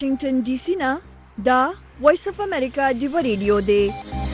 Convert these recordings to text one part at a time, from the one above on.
واشنگټن ډي سي نه دا وایس اف امریکا ډیو ریډیو دی.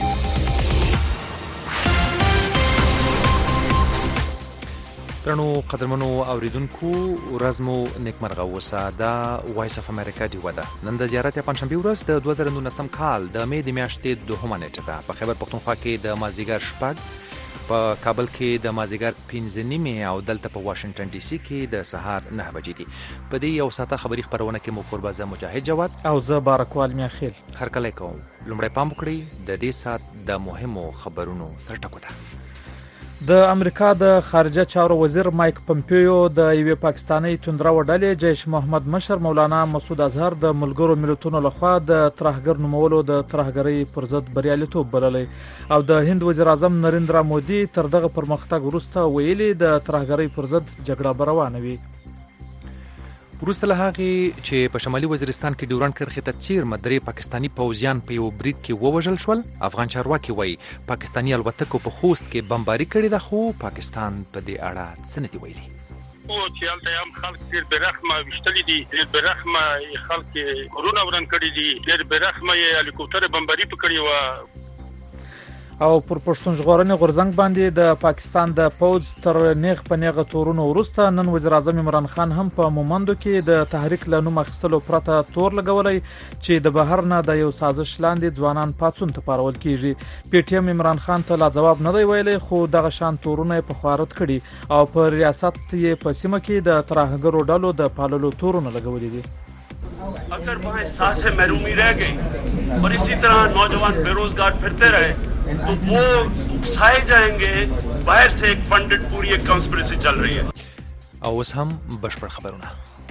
ترنو قدرمنو اوریدونکو ورځ مو نیکمرغه اوسه. دا وایس اف امریکا ډیو ده. نن د زیارت پنځشنبه ورځ د 2019 کال د مې د میاشتې 2 نیټه ده. په خیبر پښتونخوا کې د مازدیګر شپږ، په کابل کې د مازدیګر 5:30 او دلته په واشنگټن ډي سي کې د سهار 9 بجې دي. په دې یو ساعته خبري خبرونه کې مو قربازه مجاهد جواد او زه بارکوال میاخیل هرکلی کوم. لومړی پام وکړئ د دې سات د مهمو خبرونو سرټکو ته. د امریکا د خارجه چارو وزیر مایک پمپیو د یوې پاکستاني توندرو ډلې جیش محمد مشر مولانا مسعود اظهر د ملګرو ملتونو لخوا د ترهګر نومولو د ترهګرۍ پر ضد بریالیتوب بللی او د هند وزیر اعظم نریندرا مودي تر دغه پرمختګ وروسته ویلي د ترهګرۍ پر ضد جګړه روانه وي. وروسته له هغې چې په شمالي وزیرستان کې ډیورنډ کرښې ته څیرمه درې پاکستاني پوځیان په یو برید کې ووژل شول، افغان چارواکي وایي پاکستاني الوتکو په خوست کې بمباري کړې ده، خو پاکستان په دې اړه څه نه دي ویلي. او چې هلته هم خلک ډېر بېرحمه ویشتلي دي، ډېر بېرحمه خلک کورونه وران کړي دي، ډېر بېرحمه یې هلیکوپټر بمباري کړې وه. او پر پښتون ژغورنې غورځنګ باندې د پاکستان د پوځ تر نیغ په نیغه تورونو وروسته نن وزیر اعظم عمران خان هم په مومندو کې د تحریک له نوم اخیستلو پرته تور لګولی چې د بهر نه د یو سازش لاندې ځوانان پاڅون ته پارول کیږي. پی ټی ایم عمران خان ته لا جواب نه دی ویلی، خو دغه شان تورونه په خوارت کړي او په ریاست یې په سیمه کې د ترهګرو ډلو د پاللو تورونه لګولي دي. अगर वहाँ सांसें महरूमी रह गई और इसी तरह नौजवान बेरोजगार फिरते रहे तो वो उकसाए जाएंगे. बाहर से एक फंडेड पूरी एक कॉन्स्पिरेसी चल रही है. اوس هم بشپړ خبرونه.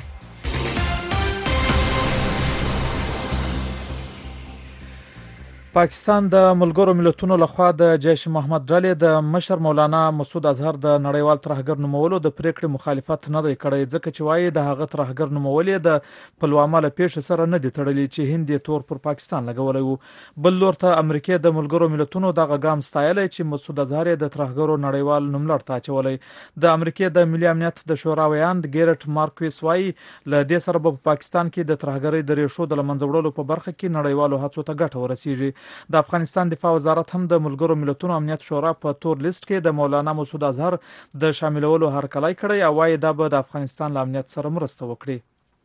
پاکستان د ملګرو ملتونو لخوا د جیش محمد ډلې د مشر مولانا مسعود اظهر د نړیوال ترهګر نومولو د پریکړې مخالفت نه دی کړی، ځکه چې وایي د هغه ترهګر نومول د پلوامه له پیښې سره نه دی تړلی چې هند یې تور پر پاکستان لګولی وو. بل لور ته امریکا د ملګرو ملتونو دغه ګام ستایلی چې مسعود اظهر د ترهګرو نړیوال نوملړ ته اچولی. د امریکا د ملي امنیت د شورا ویاند ګیرټ مارکویس وایي له دې سره په پاکستان کې د ترهګرۍ د ریښو د لمنځه وړلو په برخه کې نړیوالو هڅو ته ګټه ورسیږي. د افغانستان دفاع وزارت هم د ملګرو ملتونو امنیت شورا په تور لیست کې د مولانا مسعود اظهر د شاملولو هرکلی کړی او وايي دا به د افغانستان له امنیت سره مرسته وکړي.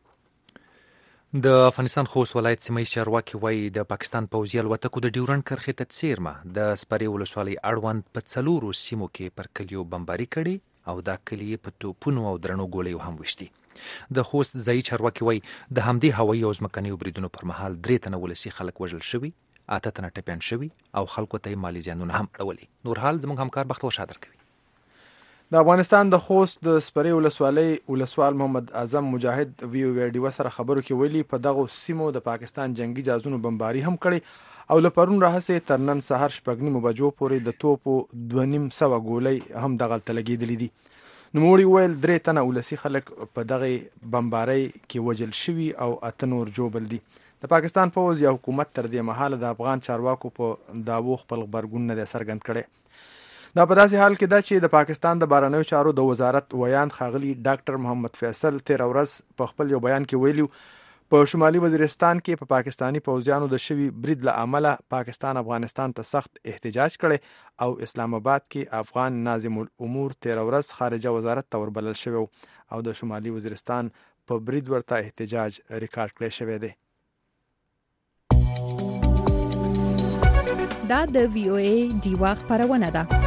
د افغانستان خوست ولایت سیمه ییز چارواکي وایي د پاکستان پوځي الوتکو د ډیورنډ کرښې ته څیرمه د سپرې ولسوالۍ اړوند په 4 سیمو کې پر کلیو بمباري کړي او دا کلی په توپونو او درنو ګولیو هم وشتي. د خوست ځایي چارواکي وایي د همدې هوایي او ځمکنیو بریدونو پر مهال 3 تنه ولسي خلک وژل شوي، 8 تنه ټپیان شوي او خلکو ته مالی زیانونه هم اړولي. نور حال زموږ همکار بختور شادر کوي. د افغانستان د خوست د سپرې ولسوالۍ ولسوال محمد اعظم مجاهد وی او ډیو سره خبرو کې ویلي په دغه سیمو د پاکستان جنگي جهازونو بمباري هم کړي او له پرون راهیسې تر نن سهار 9:30 بجو پورې د توپو 250 ګولۍ هم دغلته لګېدلې دي. نوموړي ویل 3 تنه ولسي خلک په دغه بمبارۍ کې وژل شوي او 8 نور جوبل دي. د پاکستان پوځ یا حکومت تر دې مهاله د افغان چارواکو په داوو خپل غبرګون نه دی څرګند کړی. دا په داسې حال کې ده چې د پاکستان د بهرنیو چارو د وزارت ویاند ښاغلي ډاکټر محمد فیصل 13 ورځ په خپل یو بیان کې ویلي په شمالي وزیرستان کې په پاکستاني پوځیانو د شوي برید له امله پاکستان افغانستان ته سخت احتجاج کړی او اسلام آباد کې افغان ناظم الامور 13 ورځ خارجه وزارت ته وربلل شوی او د شمالي وزیرستان په برید ورته احتجاج ریکارډ کړی شوی دی. دا د وی او ای ډیوا خبرونه ده.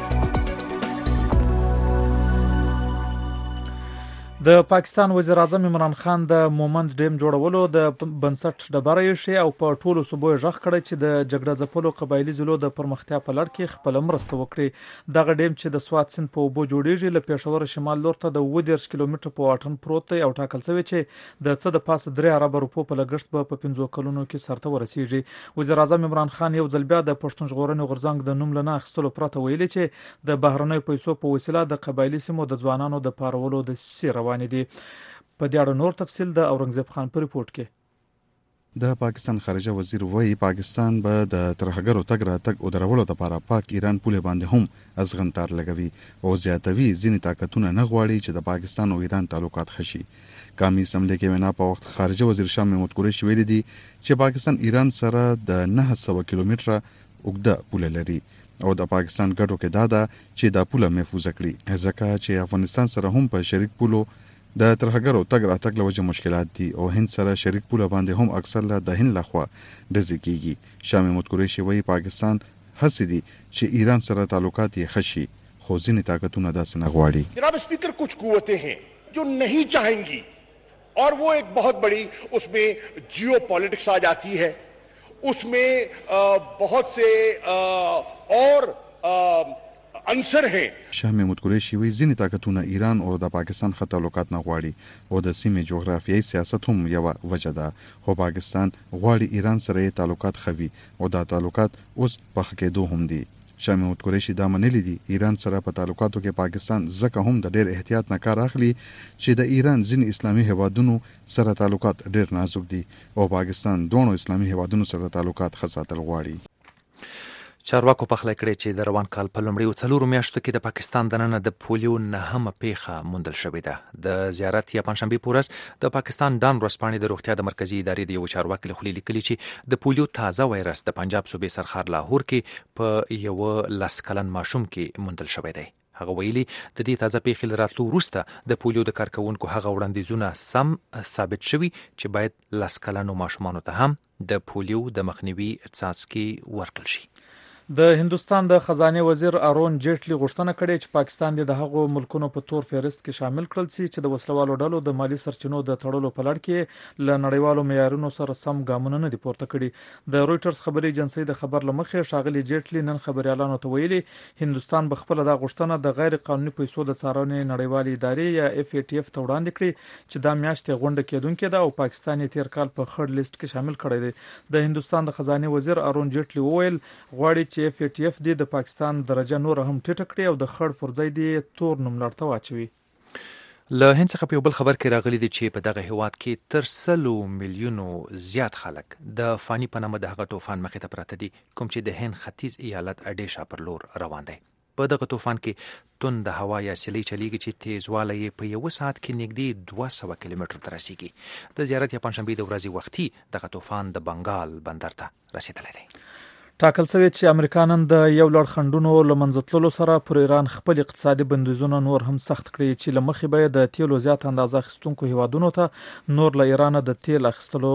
د پاکستان وزیر اعظم عمران خان د مومند ډیم جوړولو د بنسټ ډبره یې او په ټولو صوبو ژغ کړی چې د جګړه ځپلو قبایلی ضلعو د پرمختیا په لړ کې خپل مرسته وکړي. دغه ډیم چې د سوات سیند په اوبو جوړیږي له پېښور شمال لور ته د 30 کیلومتر په واټن پروت دی او ټاکل شوی چې د څه د پاسه 3 ارب روپو په لګښت به په 15 کلونو کې سرته ورسیږي. وزیر اعظم عمران خان یو ځل بیا د پښتون ژغورنې غورځنګ د نوم لنه اخیستلو پرته ویلي چې د بهرنیو پیسو په وسیله د قبایلی سیمو د ځوانانو د پارولو د سیره روان دي. په دې اړه نور تفصیل د اورنګزیب خان په ریپورت کې. د پاکستان خارجه وزیر وایي پاکستان به د ترهګرو تګ راتګ او درولو لپاره پاک ایران پولې باندې هم ازغنتار لګوي او زیاتوي ځینې طاقتونه نه غواړي چې د پاکستان او ایران تعلقات خشي. قومي اسمبلی کې وینا په وخت خارجه وزیر شاه محمود قریشي ویلي دي چې پاکستان ایران سره د 900 کیلومتره اوږده پوله لري او د پاکستان ګټو کې دا ده چې دا پوله محفوظ کړي ځکه چې افغانستان سره هم په شریک پولو د ترهګرو تګ راتګ له وجې مشکلات دي او هند سره شریک پوله باندې هم اکثر له د هند لخوا ډزې کیږي. شاه محمود قریشي وایي پاکستان هڅې دي چې ایران سره تعلقات یې خشي خو ځینې طاقتونه داسې نه غواړي. جناب स्पीकर कुछ कुव्वतें हैं जो नहीं चाहेंगी और वो एक बहुत बड़ी उसमें जियो पॉलिटिक्स आ जाती है, उसमें बहुत से और عنصر ہیں. شاه محمود قریشي وایي ځینې طاقتونه ایران او د پاکستان ښه تعلقات نه غواړي او د سیمې جغرافیایي سیاست هم یوه وجه ده خو پاکستان غواړي ایران سره یې تعلقات ښه وي او دا تعلقات اوس په ښه کېدو هم دي. شاه محمود قریشي دا منلي دي ایران سره په تعلقاتو کې پاکستان ځکه هم د ډېر احتیاط نه کار اخلي چې د ایران ځینې اسلامي هیوادونو سره تعلقات ډېر نازک دي او پاکستان دواړو اسلامي هیوادونو سره تعلقات ښه ساتل غواړي. چارواکو پخلی کړی چې د روان کال په لومړیو 4 میاشتو کې د پاکستان دننه د پولیو 9مه پیښه موندل شوې ده. د زیارت یا پنځشنبې په ورځ د پاکستان ډان ورځپاڼې د روغتیا د مرکزي ادارې د یو چارواکي له خولې لیکلي چې د پولیو تازه وایرس د پنجاب صوبې سرخار لاهور کې په یو 10 کلن ماشوم کې موندل شوی دی. هغه ویلي د دې تازه پیښې له راتلو وروسته د پولیو د کارکونکو هغه وړاندیزونه سم ثابت شوي چې باید 10 کلنو ماشومانو ته هم د پولیو د مخنیوي څاڅکي ورکړل شي. د هندستان د خزانه وزیر ارون جیټلی غوښتنه کړې چې پاکستان د هغو ملکونو په تور فهرست کې شامل کړل چې د وسلوالو ډلو د مالی سرچینو د تړلو په لړ کې له نړیوالو معیارونو سره سم ګامونه نه دي پورته کړي. د رويټرز خبري ایجنسی د خبر لمخې شاغلي جیټلی نن خبريالانو ته ویلي هندستان بخپله د غوښتنه د غیر قانوني پیسو د څارنې نړیوالې ادارې یا FATF ته وړاندې کړي چې دا میاشت غونډه کېدونکې ده او پاکستان یې تیر کال په خړ لیست کې شامل کړی دی. د هندستان د خزانه وزیر ارون جیټلی وویل غواړي چې FATF دی د پاکستان درجه نور هم ټیټه کړي او د خړ پر ځای دی تور نوم لړته واچوي. له هند څخه په یو بل خبر کې راغلی دی چې په دغه هیواد کې تر 100 میلیونو زیات خلک د فانی په نامه د هغه طوفان مخې ته پراته دي کوم چې د هند ختیځ ایالت اډیشا پر لور روان دی. په دغه طوفان کې تند هوا یا سیلۍ چلیږي چې تیزوالی یې په یو ساعت کې نږدې 200 کیلومترو ته رسیږي. د زیارت یا پنځشنبې د ورځې وختي دغه طوفان د بنګال بندر ته رسیدلی دی. ټاکل شوی چې امریکا نن د یو لړ خنډونو له منځه تللو سره پر ایران خپل اقتصادي بندیزونه نور هم سخت کړي چې له مخې به د تیلو زیات اندازه اخیستونکو هیوادونو ته نور له ایران د تیلو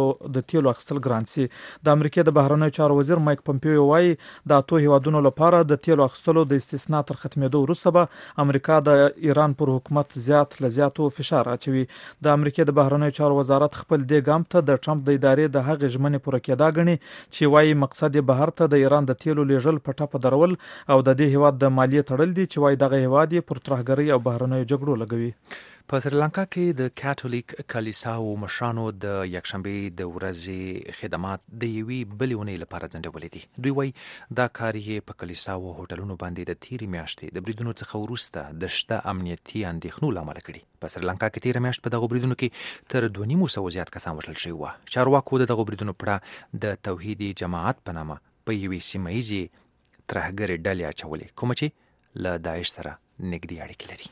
اخیستل ګران سي. د امریکا د بهرنیو چارو وزیر مایک پمپیو وایي د اتو هیوادونو لپاره د تیلو اخیستلو د استثنا تر ختمېدو وروسته به امریکا د ایران پر حکومت زیاتو فشار اچوي. د امریکا د بهرنیو چارو وزارت خپل دې ګام ته د ټرمپ د ادارې د هغې ژمنې پوره کېدا ګڼي چې وایي مقصد یې بهر ته د ایران د تیلو لیږل په ټاپه درول او د دې هیواد د مالیې تړل دي چې وایي دغه هیواد یې پر ترهګرۍ او بهرنیو جګړو لګوي. په سریلانکا کې د کاتولیک کلیساو مشرانو د یکشنبې د ورځې خدمات د یوې بلې اونۍ لپاره ځنډولي دي. دوی وایي دا کار یې په کلیساو او هوټلونو باندې د تیرې میاشتې د بریدونو څخه وروسته د شته امنیتي اندېښنو له امله کړي. په سریلانکا کې تیره میاشت په دغو بریدونو کې تر 2,500 زیات کسان وژل شوي وو. چارواکو د دغو بریدونو پړه د توحیدي جماعت په نامه په یوې سیمهییزې ترهګرې ډلې اچولې کومه چې له داعش سره نږدې اړیکې لري.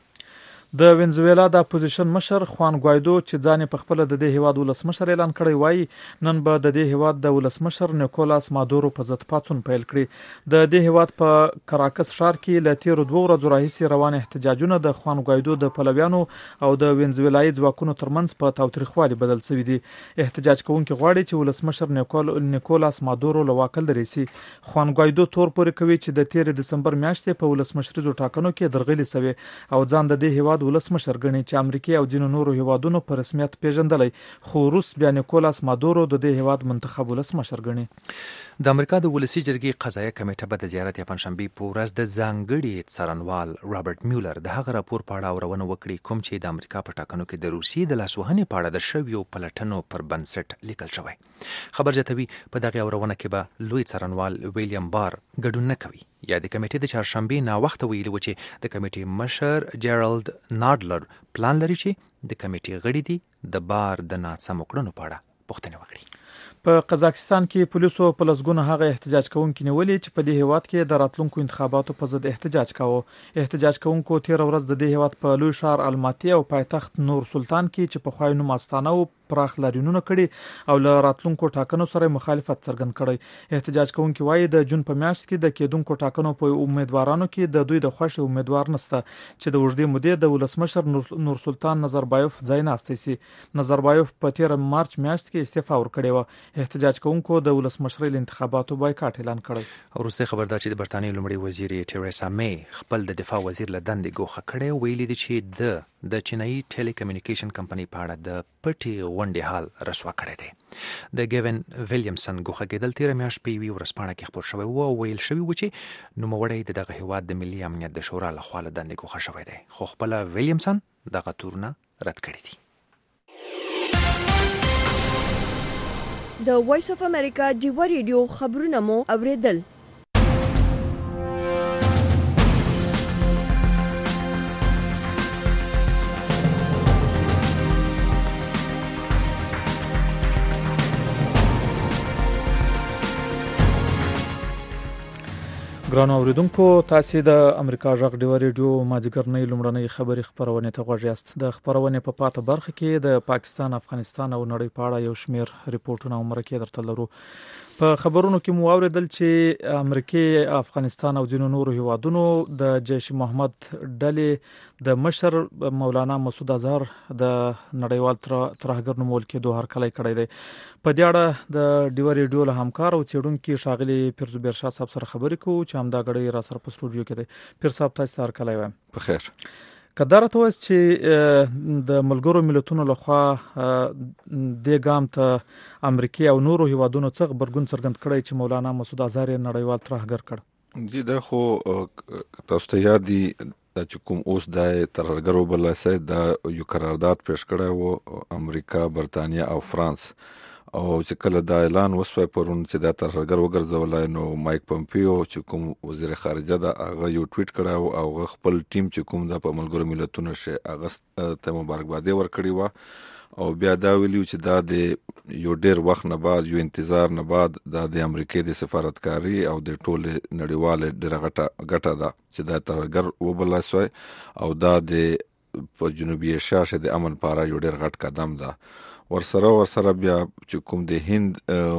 د وینزویلا د اپوزیشن مشر خوان ګوایدو چې ځان په خپل د دې هیواد ولسمشر اعلان کړی وایي نن به د دې هیواد د ولسمشر نیکولاس مادورو په ضد پاڅون پیل کړي. د دې هیواد په کراکس ښار کې له تیرو 2 ورځو راهیسې روان احتجاجونه د خوان ګوایدو د پلویانو او د وینزویلایي ځواکونو ترمنځ په تاوتریخوالي بدل شوي دي. احتجاج کوونکي غواړي چې ولسمشر نیکولاس مادورو له واکه لرې شي. خوان ګوایدو تور پورې کوي چې د 13 دسمبر میاشتې په ولسمشریزو ټاکنو کې درغلي شوی او ځان د دې هیواد ولسمشر ګڼي چې امریکا او ځینو نورو هیوادونو په رسمیت پیژندلی خو روس بیا نیکولاس مادورو د دې هیواد منتخب ولسمشر ګڼي. د امریکا د ولسی جرګې قضایه کمیټه به د زیارت یا پنځشنبې په ورځ د ځانګړي څارنوال رابرټ میولر د هغه راپور په اړه اورونه وکړي کوم چې د امریکا په ټاکنو کې د روسیې د لاسوهنې په اړه د شویو پلټنو پر بنسټ لیکل شوی. خبر زیاتوي په دغه اورونه کې به لوی څارنوال ویلیام بار ګډون نه کوي. یا د کمیټې د چهارشنبې ناوخته ویلي و چې د کمیټې مشر جیرالډ ناډلر پلان لري چې د کمیټې غړي دي د بار د ناسمو کړنو په اړه پوښتنه وکړي. په قزاقستان کې پولیسو په لسګونه هغه احتجاج کوونکي نیولې چې په دې هیواد کې د راتلونکو انتخاباتو په ضد احتجاج کاوه. احتجاج کوونکو تیر ورځ د دې هیواد په لوی ښار الماتي او پایتخت نور سلطان کې چې په خوای نوم استانه او پراخ لاریونونه کړي او له راتلونکو ټاکنو سره مخالفت څرګند کړي. احتجاج کوونکي وایي د جون په میاشت کې د کېدونکو ټاکنو په امیدوارانو کې د دوی د خوښ امیدوار نشته چې د وژدې مودې د ولسمشر نور سلطان نظربایوف ځای ناستی سي. نظربایوف په 13 مارچ میاشت کې استعفا ورکړې و. احتجاج کوونکو د ولسمشرۍ انتخاباتو بایکاټ اعلان کړی. وروسته خبردار چې د برتانیې لومړي وزیر ټریسا مې خپل د دفاع وزیر له دندې ګوښه کړی، ویلي دي چې د چینایي ټیلی کمیونیکیشن کمپنۍ په اړه د پټې غونډې حال رسوا کړی دی. د ګیون ویلیامسن ګوښه کېدل تیره میاشت په یوې ورځپاڼه کې خپور شوی و او ویل شوي و چې نوموړی د دغه هیواد د ملي امنیت د شورا لخوا له دندې ګوښه شوی دی، خو خپله ویلیامسن دغه تورونه رد کړي دي. د وایس اف امریکا ډیوا ریډیو خبرونه مو اوریدل. ګرانو اوریدونکو، تاسو د امریکا غږ ډیوا ریډیو ماځګرنۍ لومړنۍ خبري خبرونه ته غوږ یاست. د خبرونه په پاته برخه کې د پاکستان، افغانستان او نړۍ په اړه یو شمېر ریپورتونه او مرکې درته لرو. په خبرونو کې مو اوریدل چې امریکا، افغانستان او ځینو نورو هیوادونو د جیش محمد ډلې د مشر مولانا مسعود اظهر د نړیوال ترهګر نومول کېدو هرکلی کړی دی. په دې اړه د ډیوا ریډیو له همکار او څېړونکي ښاغلي پیرزو بیرشاه صاحب سره خبرې کوو چې همدا غړی را سره په سټوډیو کې دی. پیر صاحب تاسو هرکلی وایم. په خیر. کدار ته وایي چې د ملګرو ملتونو لخوا د ګام ته امریکا او نورو هیوادونو څخه خبرګون څرګند کړی چې مولانا مسعود اظهر نړیوال ترهګر کړ. جی دا خو تاسو ته یاد دي چې کوم اوس د ترهګر وبلاسه د یو قرارداد پیش کړی و امریکا، برتانیا او فرانس، او چې کله دا اعلان وسوي پرون چې دا ترهګر وګرځولای، نو مایک پمپیو چې کوم وزیر خارجه دا هغه یو ټویټ کړو او هغه خپل ټیم چې کوم د په ملګرو ملتونو شه هغه ته مبارکبادي ورکړي و او بیا دا ویلو چې دا د یو ډیر وخت نه بعد، یو انتظار نه بعد د امریکای د سفارتکاري او د ټول نړیوال ډیره غټه ده چې دا ترهګر وبلاسوي او دا د په جنوبي ایشیا شه د امن لپاره یو ډیر غټ قدم ده. ورسره بیا چې کوم د هند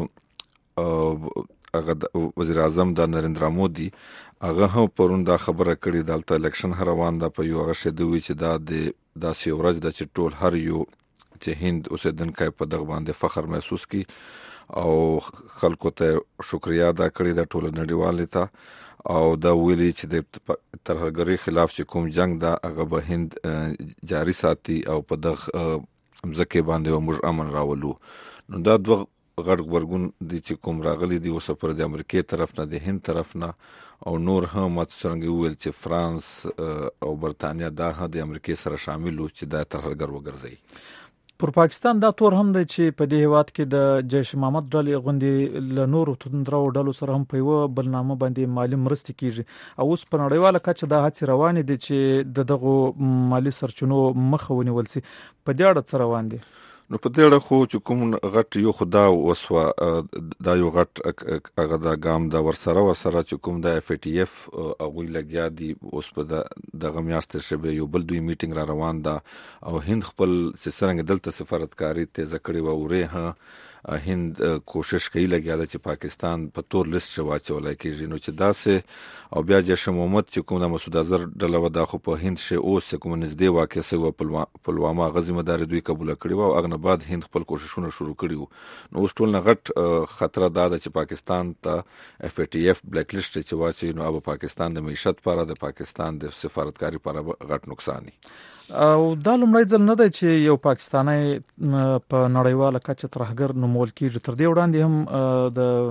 هغه وزیر اعظم د نریندرا مودي هغه هم پرون دا خبره کړې دلته الیکشن روان ده په یو هغه شدوي چې دا د داسې ورځ د چې ټول هر یو چې هند اوسیدونکو په دغه باندې فخر محسوس کی او خلکو ته شکریا ادا کړې د ټول نړیوال ته او دا ویلي چې د ترهګری خلاف چې کوم جنگ دا هغه به هند جاری ساتي او په دغه مزکه باندې موږ امن راولو. نو دا دوه غړ ورګون دي چې کوم راغلي دي اوس پر د امریکای طرف نه، د هند طرف نه او نور هم څنګه ویل چې فرانس او برتانیا دا د امریکای سره شامل وو چې دا ترهګر وګرځي. پر پاکستان دا تور هم دی چې په دې هیواد کې د جیش محمد ډلې غوندي له نورو توندرو ډلو سره هم په یو بلنامه باندې مالی مرستې کیږي او اوس په نړیواله کچه دا هڅې روانې دي چې دغه مالی سرچینو مخه ونیول شي. په دې اړه څه روان دي؟ نو په دې اړه خو چې کوم غټ یو خدا وسوه دا یو غټ هغه د ګام د ورسره چې کوم د اف ټي اف هغه لګیا دي اوس په دغه میاشت شبه یو بل دوی میټینګ را روان ده او هند خپل څنګه دلته سفارتکاری تیز کړی و ورې هند کوشش کوي لګیا ده چې پاکستان په تور لیست شو واچولای کېږي. نو چې داسې او بیا جیش محمد چې کوم د مسعود اظهر ډله و دا خو په هند شه اوس کوم نږدې واقع سي و پلوامه غزي مدار دوی قبول کړی و او اغه بعد هند خپل کوششونه شروع کړي. نو اوس ټول نه غټ خطر ده چې پاکستان ته اف ټي اف بلیک لیست چې واچي نو اب پاکستان د معیشت لپاره، د پاکستان د سفارتکاری لپاره غټ نقصان دي. او دا لومړی ځل نه دی چې یو پاکستانی په نړیواله کچه ترهګر نومول کېږي. تر دې وړاندې هم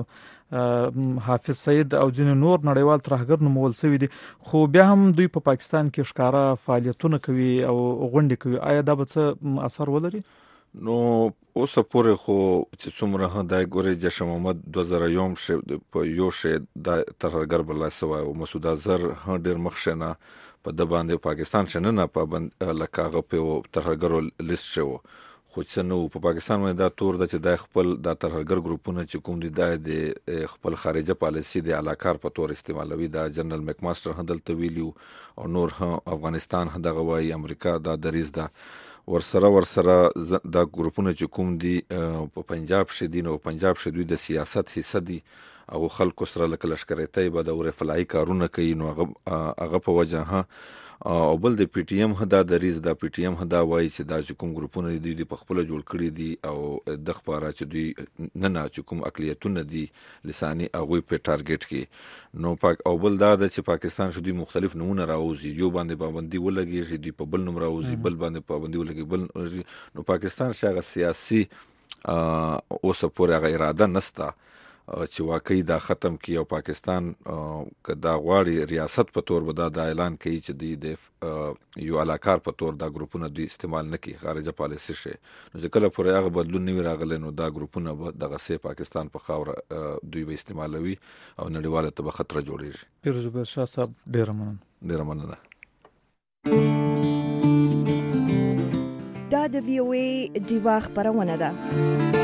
د حافظ سعید او ځینې نور نړیوال ترهګر نومول شوي دي، خو بیا هم دوی په پاکستان کې ښکارا فعالیتونه کوي او غونډې کوي. آیا دا به څه اثر ولري؟ نو اوس پورې خو چې څومره د ګوري جیش محمد 2001 شه په یو شه د ترهګر بل سوای او مسعود اظهر ډیر مخشنه په د باندې پاکستان شنه نه پابند لکه هغه په ترهګر لیست شو، خو څه نو په پاکستان باندې دا تور د چې د خپل د ترهګر ګروپونه چې کوم دي د خپل خارجه پالیسي د علاقار په تور استعمالوي. دا جنرال میک ماستر هدلته ویلیو او نور افغانستان هدغه وایي امریکا دا دریز ده ورسره دا ګروپونه چې کوم دي په پنجاب شې دي نو پنجاب شې دوی د سیاست حصہ دي او خلکو سره لکه لشکرې به د ورفلای کارونه کوي نو هغه په وجه او بل د پی ټی ایم هدا دریز د پی ټی ایم هدا وایي چې دا چې کوم ګروپونه دي په خپل جوړ کړي دي او د خبره چې دوی نه چې کوم اقلیتونه دي لساني هغه په ټارګټ کې نو پاک او بل دا چې پاکستان شو دوی مختلف نمونه راوځي یو باندې پابندي ولګي دوی په بل نوم راوځي بل باندې پابندي ولګي بل نو پاکستان شغه سیاسي اوس پورې هغه اراده نسته چې واقعي دا ختم کی او پاکستان کدا غواړي ریاست په تور به دا اعلان کوي چې د یو علاقار په تور دا ګروپونه دوی استعمال نه کوي خارجه پالیسي شي نو چې کله پورې هغه بدلون نه راغلی نو دا ګروپونه به دغه سه پاکستان په خاور دوی به استعمالوي او نړیواله ته به خطر جوړیږي. پیروز بر شاه صاحب ډیر مننه. دا د وی او ای دیوا خبرونه ده.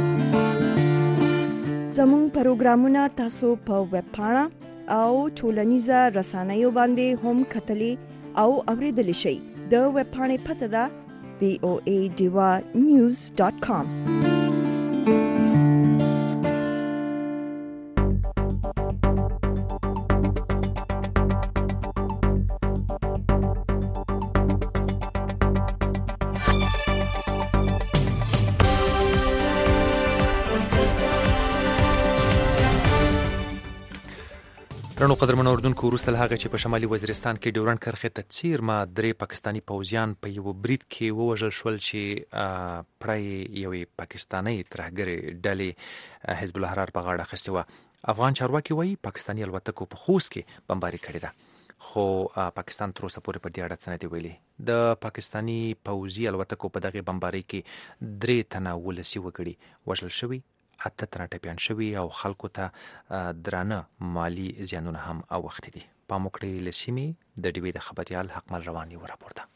زموږ پروګرامونه تاسو په ویب پاڼه او ټولنیزه رسنیو باندې هم کتلی او اوریدلی شئ. د ویب پاڼې پته ده voadivanews.com. رڼو قدرمنو اردوونکو وروسته له هغه چې په شمالي وزیرستان کې ډیورنډ کرښې ته څیرمه 3 پاکستانی پوځیان په یو برید کې ووژل شول چې پرای یوې پاکستانی ترهګرې ډلې حزب الحرار په غاړه اخیستې وه. افغان چارواکي وایي پاکستانی الوتکو په خوست کې بمباري کړې ده خو پاکستان تر اوسه پورې په دې اړه څه نه دي ویلي. د پاکستانی پوځي الوتکو په دغه بمباري کې 3 تنه ولسي وګړي وژل شوي 8 تنه ټپيان شوي او خلکو ته درانه مالی زیانونه هم اوښتي دي. پاموکړې لسیمې د ډیوی د خبريال حقمل رواني راپورته.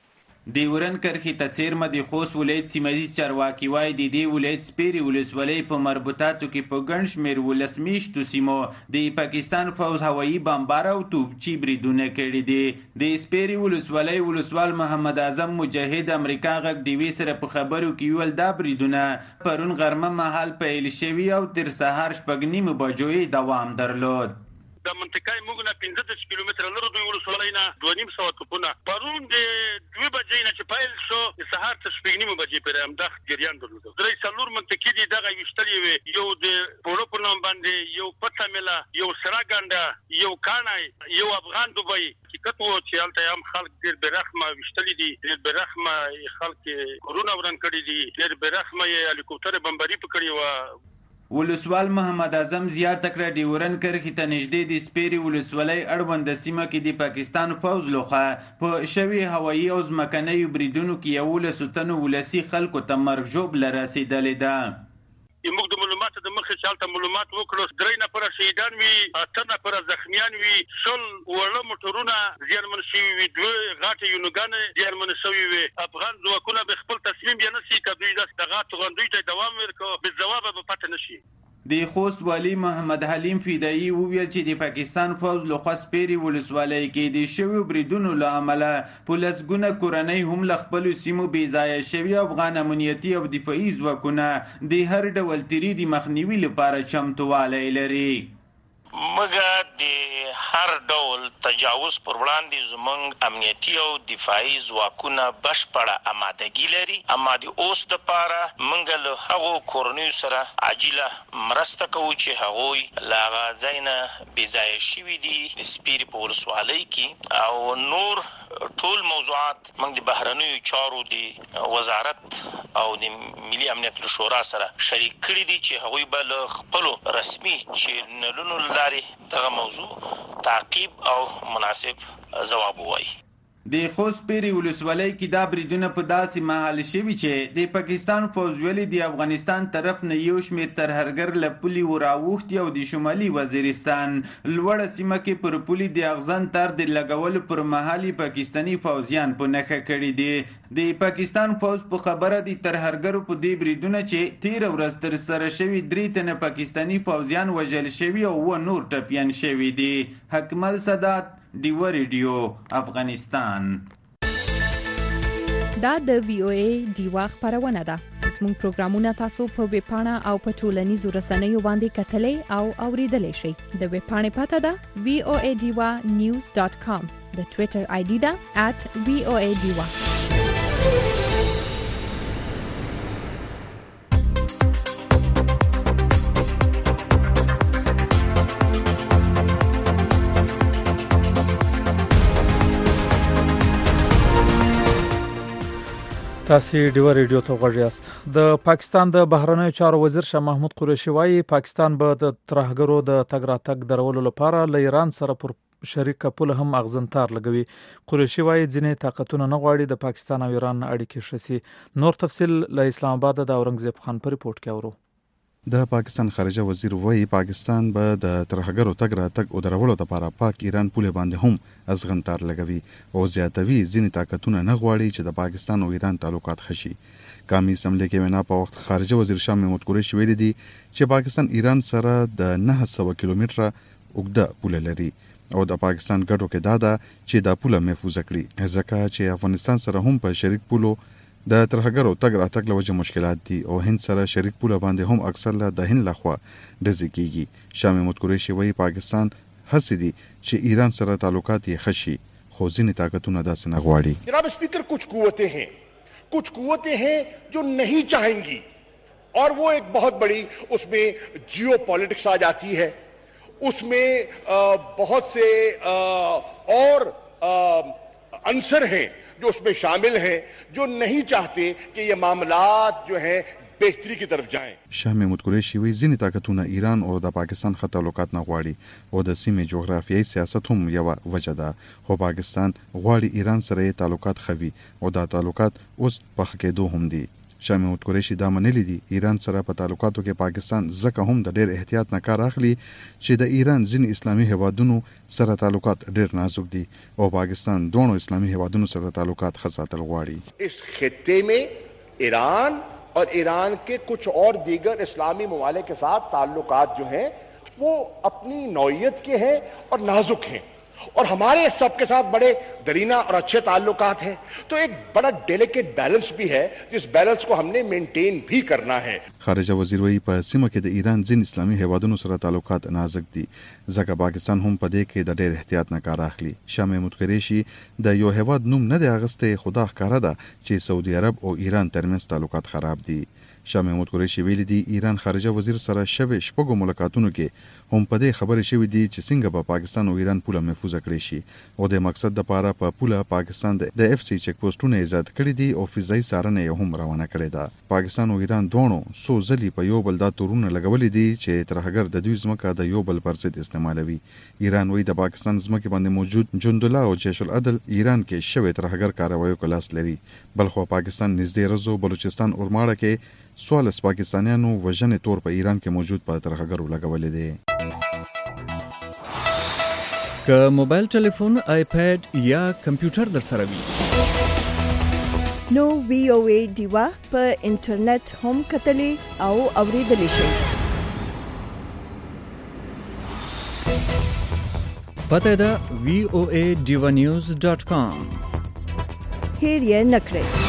ډیورنډ کرښې ته څیرمه د خوست ولایت سیمه‌ییز چارواکي وایي د دې ولایت سپیرې ولسوالۍ په مربوطاتو کې په ګڼ شمېر 12 میاشتو سیمو د پاکستان پوځ هوایي بمبار او توپچي بریدونه کړي دي. د سپیرې ولسوالۍ ولسوال محمد اعظم مجاهد امریکا غږ ډیوی سره په خبرو کې ویل دا بریدونه پرون غرمه مهال پیل شوي او تر سهار 6:30 بجو دوام درلود. د منطقې موږ نه 15 کیلومتره لرو دوی ولسوالۍ نه 2.5 توپونه پرون د 2 بجې نه چې پیل شو د سهار تر 6:30 بجې پورې همدغه جریان درلود. درې څلور منطقې دي دغه وشتلې وي یو د پورو په نوم باندې یو پټاملا یو سراګاندا یو کانای یو افغان دوبۍ حقیقت وو چې الته هم خلک ډېر برخمه وشتلې دي ډېر برخمه خلک کرونا ورن کړی دي ډېر برخمه هلیکوپټر بمباري پکړی و. ولسوال محمد اعظم زیاته کړه ډیورنډ کرښې ته نږدې د سپیرې ولسوالۍ اړوند سیمه کې د پاکستان پوځ لخوا په شوي هوایي او ځمکنیو بریدونو کې 11 تنو ولسي خلکو ته مرګ ژوبله رسېدلې ده. موږ د معلوماتو د مخې چالتہ معلومات وکړو 3 نفر شهیدان وي 8 نفر زخمیان وي شل وړه موټرونه زیانمن شوي وي 2 غاټه یونګان زیانمن شوي وي. افغان ځواکونه به خپل تصمیم یا نشي کوي د غاټو غندوی ته دوام ورکړي به جواب به پته نشي. د خوست والی محمد حلیم فدایی وویل چې د پاکستان پوځ له خوا سپیرې ولسوالۍ کې د شویو بریدونو له امله په لسګونه کورنۍ هم له خپلو سیمو بېځایه شوي افغان امنیتي او دفاعي ځواکونه د هر ډول تیري د مخنیوي لپاره چمتووالی لري. مګر د هر ډول تجاوز پر وړاندې زموږ امنیتي او دفاعي ځواکونه بشپړه آمادګي لري. اما د اوس دپاره موږ له هغو کورنیو سره عاجله مرسته کوو چې هغوی له هغه ځای نه بېځایه شوي دي د سپیرې په ولسوالۍ کې او نور ټول موضوعات موږ د بهرنیو چارو د وزارت او د ملي امنیت شورا سره شریک کړي دي چې هغوی به له خپلو رسمي چینلونو دغه موضوع تعقیب او مناسب ځواب وایي. د خوست پیری ولسوالۍ کې دا بریدونه په داسې مهال شوي چې د پاکستان پوځ ویلي د افغانستان طرف نه یو شمېر ترهګر له پولې وراوښتي او د شمالي وزیرستان لوړه سیمه کې پر پولې د اغزن تار د لګولو پر مهال پاکستاني پوځیان په نښه کړي دي. د پاکستان پوځ په خبره د ترهګرو په دې بریدونه چې 13 ورځ تر سره شوي 3 تنه پاکستاني پوځیان وژل شوي او 2 نور ټپیان شوي دي. حکمل سادات ډیو ریډیو افغانستان. دا د وی او ای ډیوا خبرونه ده. زموږ پروګرامونه تاسو په ویب پاڼه او په ټولنیزو رسنیو باندې کتلای او اوریدلای شئ. د ویب پاڼې پته ده voadiwa.news.com. د ټوئیټر آی ډي ده @voadiwa. تاسو ډیو ریډیو ته غوږ یاست. د پاکستان د بهرنیو چارو وزیر شاه محمود قریشي وایي پاکستان به د ترهګرو د تګ راتګ درولو لپاره له ایران سره پر شریک پول هم اغزنتار لګوي. قریشي وایي ځینې طاقتونه نه غواړي د پاکستان او ایران اړیکې شسي. نور تفصیل له اسلام آباد د اورنګزیب خان په ریپورت کې اورو. د پاکستان خارجه وزیر وایي پاکستان به د ترهګرو تګ راتګ او درولو لپاره پاک ایران پول باندې هم ازغنتار لګوي او زیاتوي ځینې طاقتونه نه غواړي چې د پاکستان او ایران تعلقات خشي. قومي اسمبلی کې وینا په وخت خارجه وزیر شاه محمود قریشي ویلي دي چې پاکستان ایران سره د 900 کیلومتره اوږده پول لري او د پاکستان ګټو کې دا ده چې دا پول محفوظ کړي ځکه چې افغانستان سره هم په شریک پولو د ترهګرو تګ راتګ له وجې مشکلات دي او هند سره شریک پول باندې هم اکثر له د هند لخوا ډزې کیږي. شاه محمود قریشي وایي پاکستان هڅې دي چې ایران سره تعلقات یې خشي خو ځینې طاقتونه داسې نه غواړي. جناب स्पीकर कुछ कुव्वतें हैं जो नहीं चाहेंगी और वो एक बहुत बड़ी उसमें जियो पॉलिटिक्स आ जाती है. उसमें बहुत से और अंसर हैं जो उसमें शामिल हैं जो नहीं चाहते कि ये मामलात जो हैं बेहतरी की तरफ जाएं. شاه محمود قریشي وی ځینې طاقتونه ایران او د پاکستان خط تعلقات نه غواړي او د سیمې جغرافیایي سیاست هم یو وجه ده خو پاکستان غواړي ایران سره تعلقات خوي او دا تعلقات اوس په کېدو هم دي. شاه محمود قریشي دا منلي دي ایران سره په تعلقاتو کې پاکستان ځکه هم د ډېر احتیاط نه کار اخلي چې د ایران ځینې اسلامي هیوادونو سره تعلقات ډېر نازک دي او پاکستان دوه اسلامي هیوادونو سره تعلقات خاصاتل غواړي. اس خطے میں ایران اور ایران کے کچھ اور دیگر اسلامی ممالک کے ساتھ تعلقات جو ہیں وہ اپنی نوعیت کے ہیں اور نازک ہیں اور ہمارے سب کے ساتھ بڑے درینہ اور اچھے تعلقات ہیں. تو ایک بڑا ڈیلیکیٹ بیلنس بھی ہے جس بیلنس کو ہم نے مینٹین بھی کرنا ہے. خارجه وزیر وی په سیمه کې د ایران ځین اسلامي هیوادونو سره تعلقات نازک دي ځکه پاکستان هم په دې کې د ډېر احتیاط نه کار اخلي. شاه محمود قریشي د یو هیواد نوم نه دی اغسته خدا ښکارا ده چې سعودي عرب او ایران ترمنځ تعلقات خراب دي. شاه محمود قریشي ویلي دي ایران خارجه وزیر سره شوي شپږو ملاقاتونو کې هم په دې خبرې شوې دي چې څنګه به پاکستان او ایران پوله محفوظ کړي شي او د مقصد د لپاره په پوله پاکستان د اف سی چک پوسټونه ایجاد کړي دي او فضایي څارنه یې هم روانه کړې ده. پاکستان او ایران دوه سو ځلې په یو بل دا تورونه لګولې دي چې ترهګر د دوی ځمکه د یو بل پر ضد استعمالوي. ایران وایي د پاکستان ځمکه باندې موجود جندله او جيش العدل ایران کې شوی ترهګر کاروایو کلاس لري بلخو پاکستان نږدې رزو بلوچستان اور ماړه کې سوالس پاکستانیانو وژنې تور په ایران کې موجود په ترهګرو لګولې دي. که موبایل ټلیفون آیپاد یا کمپیوټر در سره وي نو وی او ای ډیوا په انټرنیټ هم کتلې او اوریدلې شئ. پته ده voadiwanews.com. هیر یې نکړئ.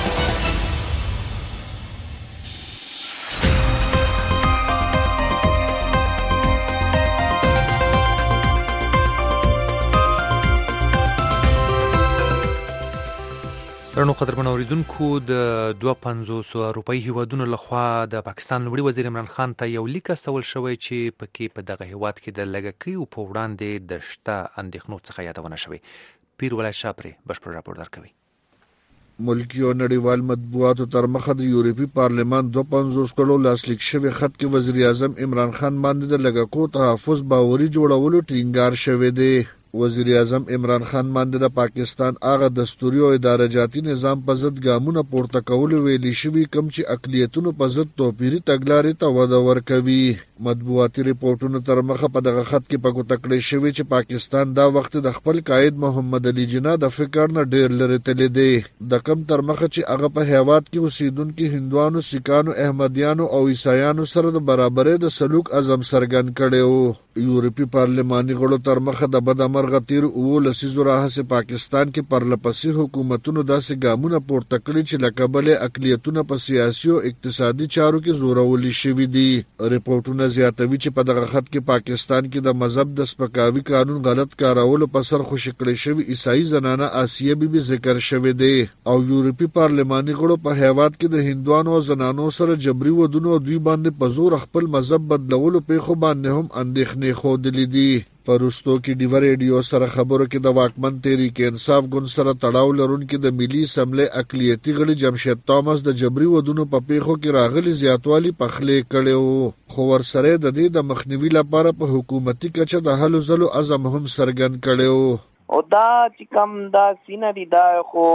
درنو قدرمن اوریدونکو د 250 روپۍ هیوادونو لخوا د پاکستان لومړي وزیر عمران خان ته یو لیک استول شوی چې پکې په دغه هیواد کې د لګکیو په وړاندې د شته اندېښنو څخه یادونه شوې. پیر ولای شاپري بشپړ راپور درکوي. ملکی او نړیوال مطبوعاتو تر مخه د یورپی پارلمان 250 کلو لاسلیک شوی خط کې وزیر اعظم عمران خان باندې د لګکو تحفظ باوري جوړولو ټینګار شوی دی. وزیر اعظم عمران خان باندې د پاکستان هغه دستوري او اداره جاتي نظام په ضد ګامونه پورته کول ویلي شوی کم چې اقلیتونو په ضد توپیری تګلارې ته وده ورکوي. مطبوعاتي ریپورتونو تر مخه په دغه خط کې په ګوته کړی شوی چې پاکستان دا وخت د خپل قائد محمد علي جناح د فکر نه ډیر لري تللی دی. د کم تر مخه چې هغه په هیواد کې اوسیدونکو هندوانو، سیکانو، احمدیانو او عیسایانو سره د برابرۍ د سلوک عزم څرګند کړی و. یورپی پارلماني غړو تر مخه د بد امرغه تیر 19 راهیسې پاکستان کې پرلپسې حکومتونو داسې ګامونه پورته کړي چې له کبله اقلیتونه په سیاسي او اقتصادي چارو کې زورولي شوي دي. ریپورتونه زیاتوي چې په دغه خط کې پاکستان کې د مذهب د سپکاوي قانون غلط کارولو په سر خوشي کړی شوی عیسائی زنانه آسیه بیبي ذکر شوی دی او یورپی پارلماني غړو په هیواد کې د هندوانو او زنانو سره جبري ودونو دوی باندې په زور خپل مذهب بدلولو پیښو باندې هم اندېښنې خودلې دي. پرستو کې ډیو ریډیو سره خبرو کې د واکمن تحریک انصاف ګوند سره تړاو لرونکي د ملي اسمبلی اقلیتي غړي جمشید توماس د جبري ودونو په پیښو کې راغلي زیاتوالی پخلې کړي خو ورسره د دې د مخنیوي لپاره په حکومتي کچه د هلو ځلو عزم هم څرګند کړي او دا چې کوم دا سینری دا خو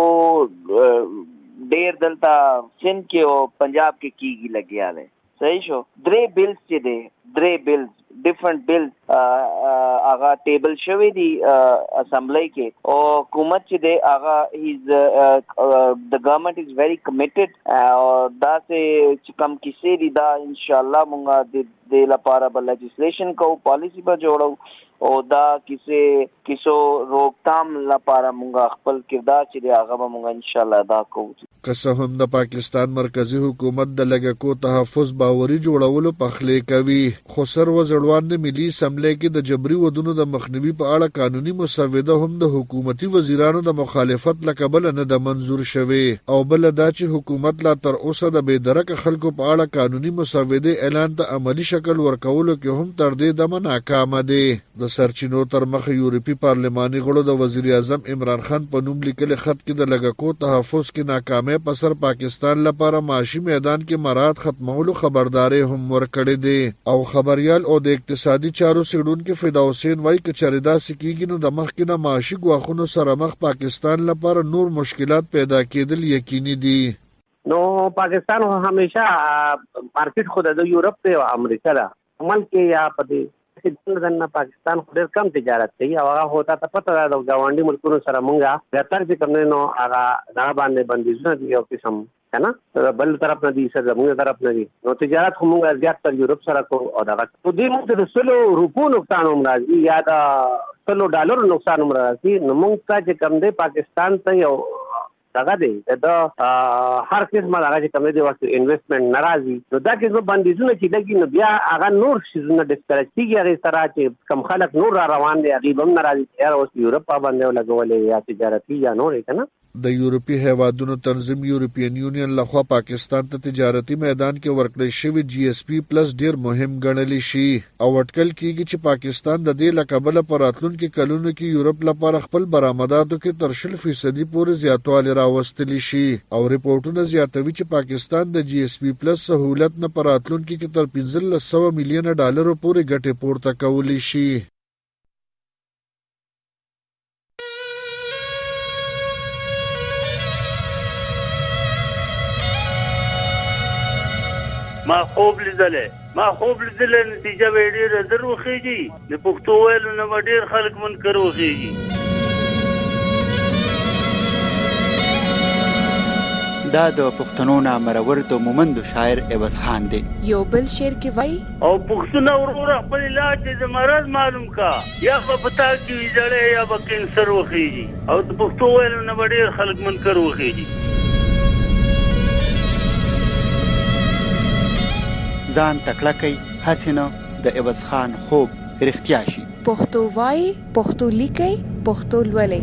ډیر دلته سند کې او پنجاب کې کیږي لګیا دی. صحیح شو. درې بیلز چې دی ډیفرنٹ بیلز هغه ټیبل شوی دی اسمبلی کې او حکومت چې دی هغه د گورنمنت از ویری کمیټډ او دا چې کوم کیسې دی دا ان شاء الله مونږه د لپاره بل لیجسلیشن کو پالیسی په جوړو او دا کیسو روکتام لپاره مونږه خپل کردار چې دی هغه مونږه ان شاء الله ادا کوو. که څه هم د پاکستان مرکزی حکومت د لګکو تحفظ باوري جوړولو پخلې کوي خو سر وزړوان د ملي اسمبلی کې د جبري ودونو د مخنیوي په اړه قانوني مسوده هم د حکومتي وزیرانو د مخالفت لکبل نه د منزور شوی او بل دا چې حکومت لا تر اوسه د بېدرکه خلکو په اړه قانوني مسوده اعلان ته عملی شکل ورکولو کې هم تر دې دمه ناکام دي. د سرچینو تر مخه یورپی پارلماني غړو د وزیر اعظم عمران خان په نوم لیکل خط کې د لګکو تحفظ کې ناکام په سر پاکستان لپاره معاشي میدان کې مراد ختمولو خبرداري هم ورکړې دي او خبريال او د اقتصادي چارو سیډونکو فدا حسین وایي چې چریدا سکیږي نو د مخکینه معاشي غواخونو سره مخ پاکستان لپاره نور مشکلات پیدا کېدل یقیني دي. نو پاکستان همیشه مارکیټ خود د یورپ ته او امریکا دا ملک یا پدې دنه پاکستان خو ډېر کم تجارت کوي او هغه هوتا ته پته ده د ګاونډي ملکونو سره مونږه بهتر چې کوم نو هغه دا باندې بندیزونه دي او قسم کنه بل طرف نه دي سره موږ طرف نه دي نو تجارت خو مونږه زیات تر یورپ سره کو او دا په دې موږ د سلو روپو نقصان هم راځي یا دا $100 نقصان هم راځي نو مونږ ته چې کوم دی پاکستان ته یو دغه دی دا هر قسمه دغه چې کوم دی وخت انویسټمنټ ناراضي نو دا کې بندیزونه چې لګي نو بیا هغه نور شیزونه ډیسکریج کیږي هغه سره چې کم خلک نور را روان دي هغه هم ناراضي یا اوس یورپ باندې لګولې یا تجارتي یا نور کنه. د یورپی هیوادونو تنظیم یورپین یونین لخوا پاکستان ته تجارتي میدان کې ورکړی شوی GSP پلس ډیر مهم ګڼل شي او اټکل کیږي چې پاکستان د دې لقبله پر راتلونکو کلونو کې یورپ لپاره خپل برآمداتو کې تر 0% پورې زیاتوالی راوستلی شي او ریپورتونه زیاتوي چې پاکستان د GSP پلس سہولت نه پر راتلونکو کې تر $1500 میلیون پورې ګټه پورته کولی شي. ما خوب لیدلې نتیجه به ډېره زر وخیږي د پښتو ویلو نه به ډېر خلک منکر وخیږي. دا د پښتنو نامرور د مومندو شاعر عوض خان دی. یو بل شعر کې وای او پښتون ورور خپل علاج د مرض معلوم کا یا په پتا کې ویځړې یا به کینسر وخیږي او د پښتو ویلو نه به ډېر خلک منکر وخیږي. ځان تکړه کوي حسینه د عوض خان خوب رښتیا شي. پښتو وای پښتو لیکي پښتو لولي.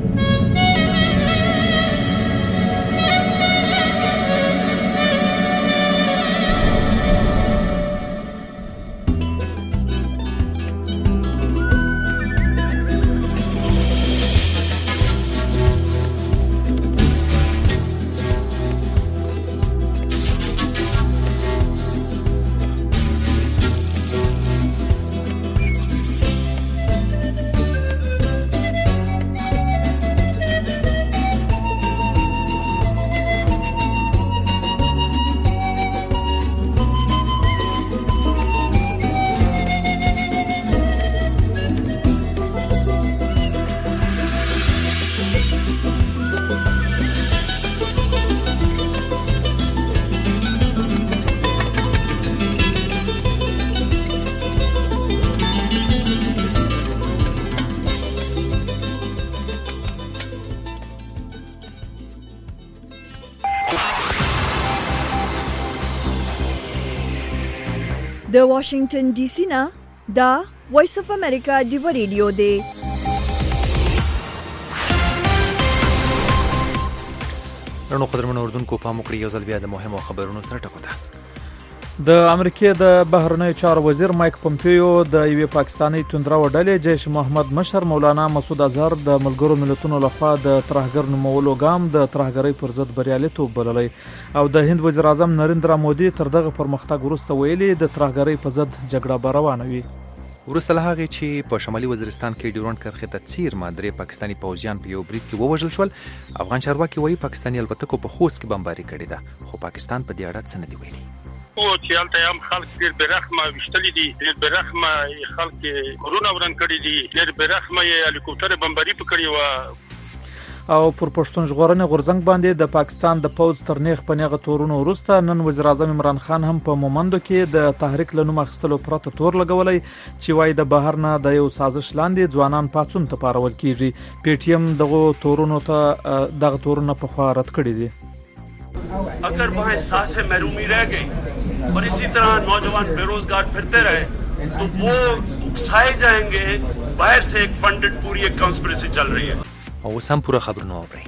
د واشنگټن ډي سي نه دا وایس اف امریکا دی ریډیو دی. رڼو قدرمنو اردوونکو پام وکړئ یو ځل بیا د مهمو خبرونو سره ټکو ده. د امریکای د بهرنیو چارو وزیر مایک پومپیو د یوې پاکستاني توندرو ډلې جیش محمد مشر مولانا مسعود اظهر د ملګرو ملتونو لخوا د ترهګر نومولو ګام د ترهګرۍ پر ضد بریالیتوب بللی او د هند وزیر اعظم نریندرا مودي تر دغه پرمختګ وروسته ویلي د ترهګرۍ په ضد جګړه به روانه وي. وروسته له هغې چې په شمالي وزیرستان کې ډیورنډ کرښې ته څیرمه 3 پاکستاني پوځیان په یو برید کې ووژل شول. افغان چارواکي وایي پاکستاني الوتکو په خوست کې بمباري کړې ده خو پاکستان په دې اړه څه نه دي ویلي. او چې هلته هم خلک ډېر بېرحمه ویشتلي دي، ډېر بېرحمه خلک کورونه وران کړي دي، ډېر بېرحمه یې هلیکوپټرې بمباري په کړې وه. او پر پښتون ژغورنې غورځنګ باندې د پاکستان د پوځ تر نیغ په نیغه تورونو وروسته نن وزیر اعظم عمران خان هم په مومندو کې د تحریک له نوم اخیستلو پرته تور لګولی چې وایي د بهر نه د یو سازش لاندې ځوانان پاڅون ته پارول کیږي. پی ټی ایم دغه تورونه پخوا رد کړي دي. अगर वहाँ सांसें महरूमी रह गई और इसी तरह नौजवान बेरोजगार फिरते रहे तो वो उकसाए जाएंगे. बाहर से एक फंडेड पूरी एक कॉन्स्पिरेसी चल रही है. او سم پوره خبرونه اورئ.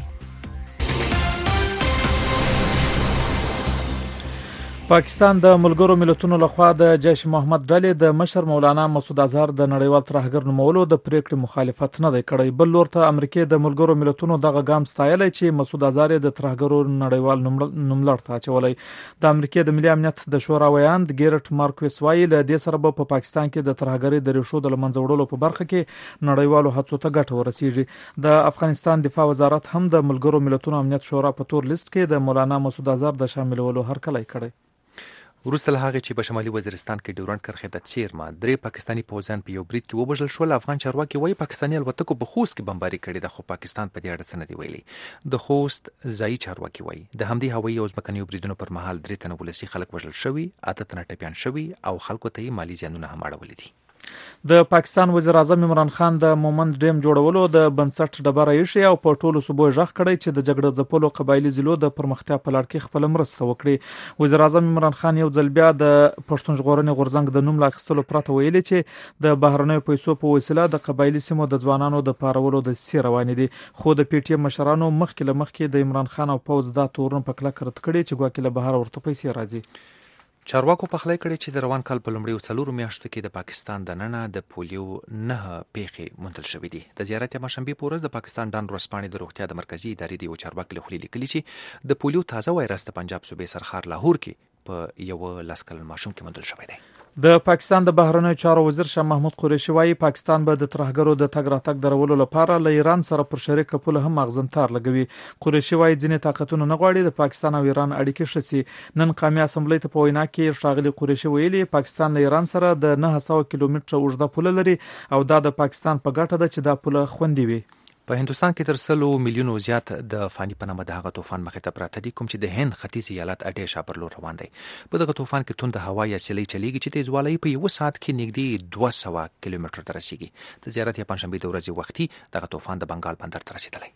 پاکستان د ملګرو ملتونو لخوا د جیش محمد ډلې د مشر مولانا مسعود اظهر د نړیوال ترهګر نومولو د پریکړې مخالفت نه دی کړی. بل لور ته امریکای د ملګرو ملتونو دغه ګام ستایلی چې مسعود اظهر د ترهګرو نړیوال نوملړ ته اچولی. د امریکای د ملي امنیت د شورا ویاند ګیرټ مارکوس وایي له دې سره به په پاکستان کې د ترهګرۍ د ریښو د له منځه وړلو په برخه کې نړیوالو هڅو ته ګټه ورسیږي. د افغانستان دفاع وزارت هم د ملګرو ملتونو امنیت شورا په تور لیست کې د مولانا مسعود اظهر د شاملولو هرکلی کړی. وروسته له هغې چې په شمالي وزیرستان کې ډیورنډ کرښې ته څیرمه 3 پاکستاني پوځیان په یو برید کې ووژل شول. افغان چارواکي وایي پاکستاني الوتکو په خوست کې بمباري کړې ده خو پاکستان په دې اړه څه نه دي ویلي. د خوست ځایي چارواکي وایي د همدې هوایي او ځمکنیو بریدونو پر مهال 3 تنه ولسي خلک وژل شوي، 8 تنه ټپیان شوي او خلکو ته یې مالي زیانونه هم اړولي دي. د پاکستان وزیر اعظم عمران خان د مومند ډیم جوړولو د بنسټ ډبره ایښې او په ټولو صوبو غږ کړی چې د جګړه ځپلو قبایلي ضلعو د پرمختیا په لړ کې خپل مرسته وکړي. وزیر اعظم عمران خان یو ځل بیا د پښتون ژغورنې غورځنګ د نوم له اخیستلو پرته ویلي چې د بهرنیو پیسو په وسیله د قبایلي سیمو د ځوانانو د پارولو دسیسې روانې دي. خو د پی ټی ایم مشرانو مخکې له مخکې د عمران خان او پوځ دا تورونه په کلکه رد کړي چې ګواکې له بهر ورته پیسې راځي. چارواکو پخلی کړي چې د روان کال په لومړیو 4 میاشتو کې د پاکستان د ننه د پولیو 9 پیښې منتل شوې دي. د زیارت یماشنبې په ورځ د پاکستان ډان ورځپاڼې د روغتیا د مرکزی ادارې د یو چارواکي له خولې لیکلي چې د پولیو تازه وایرس د پنجاب صوبې سرخار لاهور کې په یو 10 کلن ماشوم کې منتل شوی دی. د پاکستان د بهرنیو چارو وزیر شاه محمود قریشي وایي پاکستان به د ترهګرو د تګ راتګ درولو لپاره له ایران سره پر شریکه پوله هم اغزنتار لګوي. قریشي وایي ځینې طاقتونه نه غواړي د پاکستان او ایران اړیکې ښه شي. نن قومي اسمبلی ته په وینا کې ښاغلي قریشي ویلي پاکستان له ایران سره د 900 کیلومتره اوږده پوله لري او دا د پاکستان په ګټه ده چې دا پوله خوندي وي. په هندوستان کې تر 100 میلیونو زیات د فانی په نامه د هغه طوفان مخې ته پراته دي کوم چې د هند ختیځ ایالت اډیشا پر لور روان دی. په دغه طوفان کې توند هوا یا سیلۍ چلیږي چې تیزوالی په یو ساعت کې نږدې 200 کیلومتر ته رسیږي. د زیارت پنځشنبه د ورځې وختي دغه طوفان د بنگال بندر ته رسیدلی.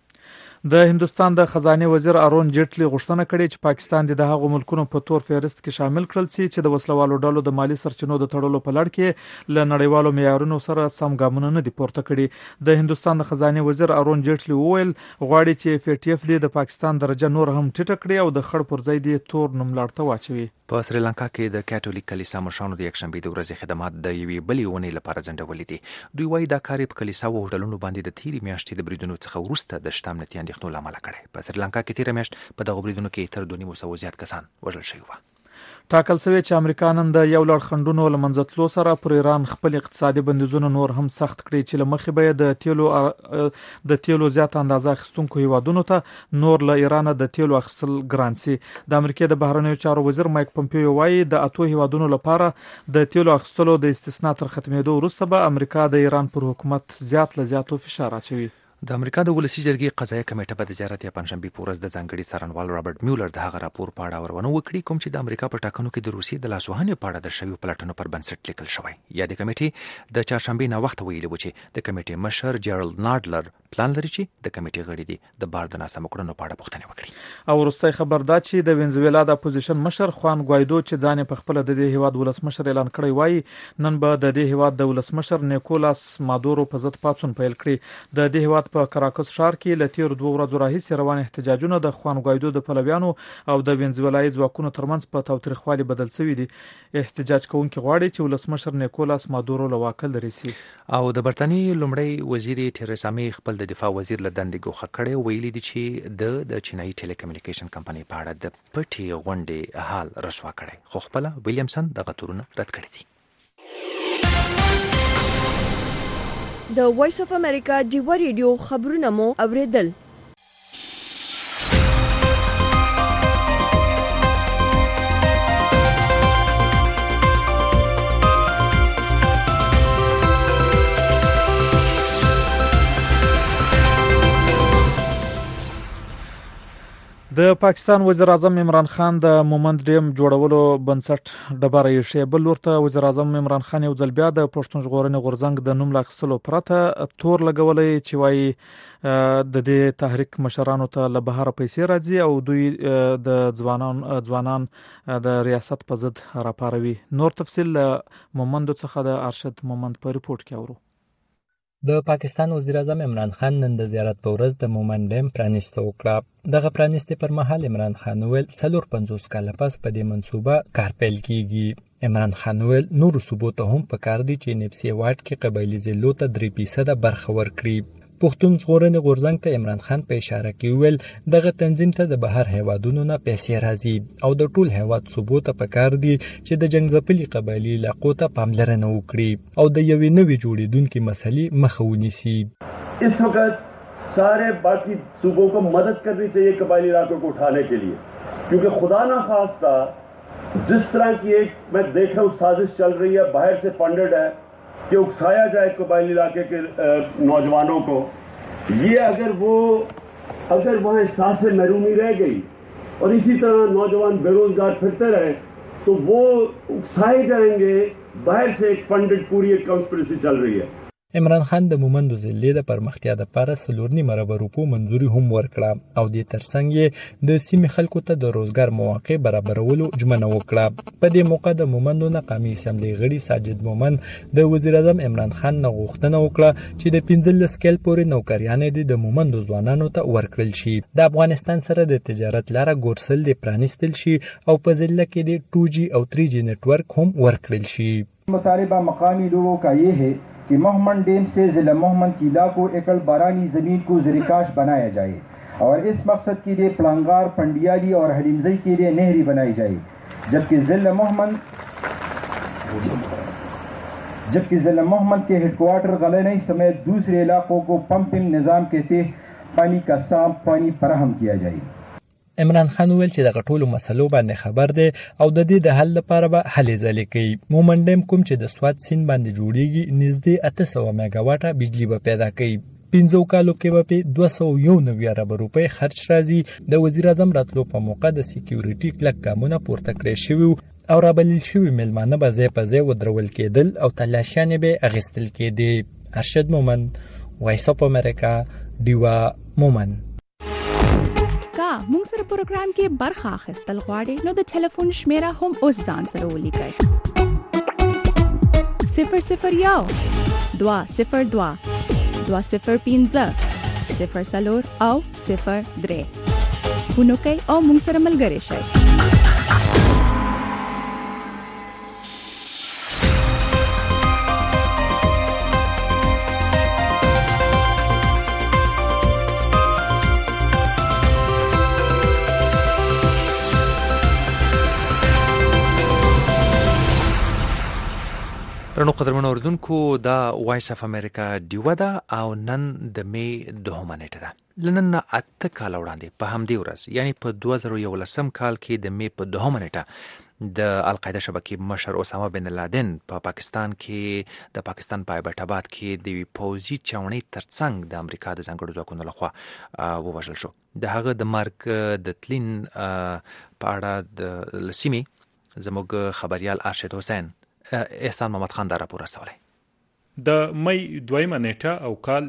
د هندوستان د خزانه وزیر ارون جیټلی غوښتنه کړې چې پاکستان د هغو ملکونو په تور فهرست کې شامل کړل چې د وسلوالو ډلو د مالی سرچینو د تړلو په لړ کې له نړیوالو معیارونو سره سم ګامونه نه دي پورته کړي. د هندوستان د خزانه وزیر ارون جیټلی وویل غواړي چې اف ټی اف د پاکستان درجه نور هم ټیټه کړي او د خړ پر ځای د تور نوملړ ته واچوي. په سریلانکا کې د کاتولیک کلیسا مشرانو د یکشنبه د ورځې خدمات د یوې بلې ونې لپاره ځنډولې دي. دوی وایي دا کار په کلیسا او هوټلونو باندې د تیری میاشتې د بریدونو څخه وروسته د شته امنیتي اندېښنو لامل کړي. په سریلانکا کې تیر میاشت په دغه بریدونو کې تر 200 زیات کسان وژل شوي وو. ټاکل شوی چې امریکا نن د یو لړ خنډونو له منځه تلو سره پر ایران خپل اقتصادي بندیزونه نور هم سخت کړي چې له مخې به د تیلو زیات اندازه اخیستونکو هیوادونو ته نور له ایران د تیلو اخیستل ګران سي. د امریکا د بهرنیو چارو وزیر مایک پومپیو وایي د 8 هیوادونو لپاره د تیلو اخیستلو د استثنا تر ختمېدو وروسته به امریکا د ایران پر حکومت زیات له زیاتو فشار اچوي. د امریکا د ولسی جرګې قضایي کمیټه په زیارت یا پنځشنبه په ورځ د ځانګړي څارنوال رابرټ میولر د هغه راپور په اړه ورونه وکړي کوم چې د امریکا په ټاکنو کې د روسیې د لاسوهنې په اړه د شویو پلټنو پر بنسټ لیکل شوی. یا د کمیټې د چهارشنبه نه وخت ویلي و چې د کمیټې مشر جیرالد ناډلر پلان لري چې د کمیټې غړي دي د بار د ناسم کړنو په اړه پوښتنه وکړي. او وروستي خبر دا چې د وینزویلا د اپوزیشن مشر خوان ګوایدو چې ځان په خپل د دې هیواد ولسمشر اعلان کړی وای نن به د دې هیواد د ولسمشر نیکولاس مادورو په ضد پاتون پیل کړي. د دې هیواد په کراکوس ښار کې له تیر 2 ورځو راهیسې روان احتجاجونه د خوان ګوایدو د پلویانو او د وینزویلایي ځواکونو ترمنځ په تاوتریخوالي بدل شوی دي. احتجاج کوونکي غواړي چې ولسمشر نیکولاس مادورو له واک لري سي. او د برتانیې لومړی وزیر تیریسا می خپل د دفاع وزیر له دندې ګوښه کړی ویلي دي چې د چینایي ټیلیکومونیکیشن کمپنۍ په اړه د پټي غونډې حال رسوا کړی خو خپل ویلیامسن دغه تورونه رد کړی دي. د وایس اف امریکا ډیوا ریډیو خبرونه مو اوریدل. د پاکستان وزیر اعظم عمران خان د مومند ډیم جوړولو بنسټ ډبره یې بل ورته وزیر اعظم عمران خان یو ځل بیا د پښتون ژغورنې غورځنګ د نوم لاخستلو پرته تور لګولې چې وایي د دې تحریک مشرانو ته له بهر پیسې راځي او دوی د ځوانان د ریاست په ضد راپاروي. نور تفصیل مومند څخه د ارشد مومند په ریپورت کې اورو. د پاکستان وزیر اعظم عمران خان نن د زیارت په ورځ د مومند ډیم پرانیسته وکړه. دغه پرانیسته پر مهال عمران خان ویل 450 کاله پس په دې منصوبه کار پیل کیږي. عمران خان ویل نور صوبو ته هم پکار دي چې نفسي واټ کې قبایلی ضلعو ته 3% برخه ورکړي. پښتون ژغورنې غورځنګ ته عمران خان په اشاره کې ویل دغه تنظیم ته د بهر هیوادونو نه پیسې راځي او د ټول هیواد صوبو ته پکار دي چې د جنگ ځپلي قبایلی علاقو ته پاملرنه وکړي او د یوې نوې جوړېدونکې مسلې مخه ونیسي. इस वक्त सारे बाकी सूबों को मदद करनी चाहिए कबायली इलाकों को उठाने के लिए क्योंकि खुदा ना खास्ता जिस तरह की एक मैं देख रहा हूँ साजिश चल रही है बाहर से फंडेड है कि उकसाया जाए कबायली इलाके के नौजवानों को. ये अगर वहाँ सांसें महरूमी रह गई और इसी तरह नौजवान बेरोजगार फिरते रहे तो वो उकसाए जाएंगे. बाहर से एक फंडेड पूरी एक कॉन्स्पिरेसी चल रही है. عمران خان د مومندو ضلع د پرمختیا لپاره 4.5 روپو منځوري هم ورکړه او د ترڅنګ یې د سیمې خلکو ته د روزګار مواقع برابرولو ژمنه وکړه. په دې موقع د مومندو قومي اسمبلی غړي ساجد مومند د وزیر اعظم عمران خان نه غوښتنه وکړه چې د 15 سکیل پورې نوکریانې د مومندو ځوانانو ته ورکړل شي. د افغانستان سره د تجارت لاره ګورسل د پرانیستل شي او په ضلع کې د 2G او 3G نیټورک هم ورکړل شي. مطالبہ مقامی لوگوں کا یہ ہے کہ مومند ڈیم سے ضلع مومند کی علاقوں ایکڑ بارانی زمین کو زرکاش بنایا جائے اور اس مقصد کے لیے پلانگار پنڈیالی اور حلیمزئی کے لیے نہری بنائی جائے جبکہ ضلع مومند کے ہیڈ کوارٹر غلینئی سمیت دوسرے علاقوں کو پمپنگ نظام کے تحت پانی کا صاف پانی فراہم کیا جائے. عمران خان ویل چې دغه ټولو مسلو باندې خبر دی او د دې د حل لپاره به هلې ځلې کوي. مومند ډیم کوم چې د سوات سیند باندې جوړیږي نږدې 800 میگاواټه بجلی به پیدا کوي. 15 کالو کې به په 291 ارب روپۍ خرچ راځي. د وزیر اعظم راتلو په موقع د سکیورټي کلک ګامونه پورته کړی شوي او رابلل شوي میلمانه به ځای په ځای ودرول کېدل او تلاشیانې به اخیستل کېدې. ارشد مومند، وایس اف امریکا، ډیوا مومند. مونږ سره پروګرام کې برخه اخیستل غواړئ نو د ټلیفون شمیره هم اوس ځان سره ولیکئ 001 202 205 04 او 03 فونو کوي او مونږ سره ملګری شئ. درنو قدرمنو اوردونکو دا وایس اف امریکا ډیوا ده او نن د می 2 نیټه ده. لنن 8 کال وړاندې په همدې ورځ یعنی په 2011 کال کې د می په 2 نیټه د القاعده شبکې مشر اسامه بن لادن په پاکستان کې د پاکستان په ایبټ آباد کې د پوځي چاونۍ ترڅنګ د امریکا د ځانګړو ځواکونو لخوا ووژل شو. د هغه د مرګ د تلین په اړه د لسیمې زموږ خبريال ارشد حسین احسان محمد خان دا راپور رسولی. د مئی 2 نیټه او کال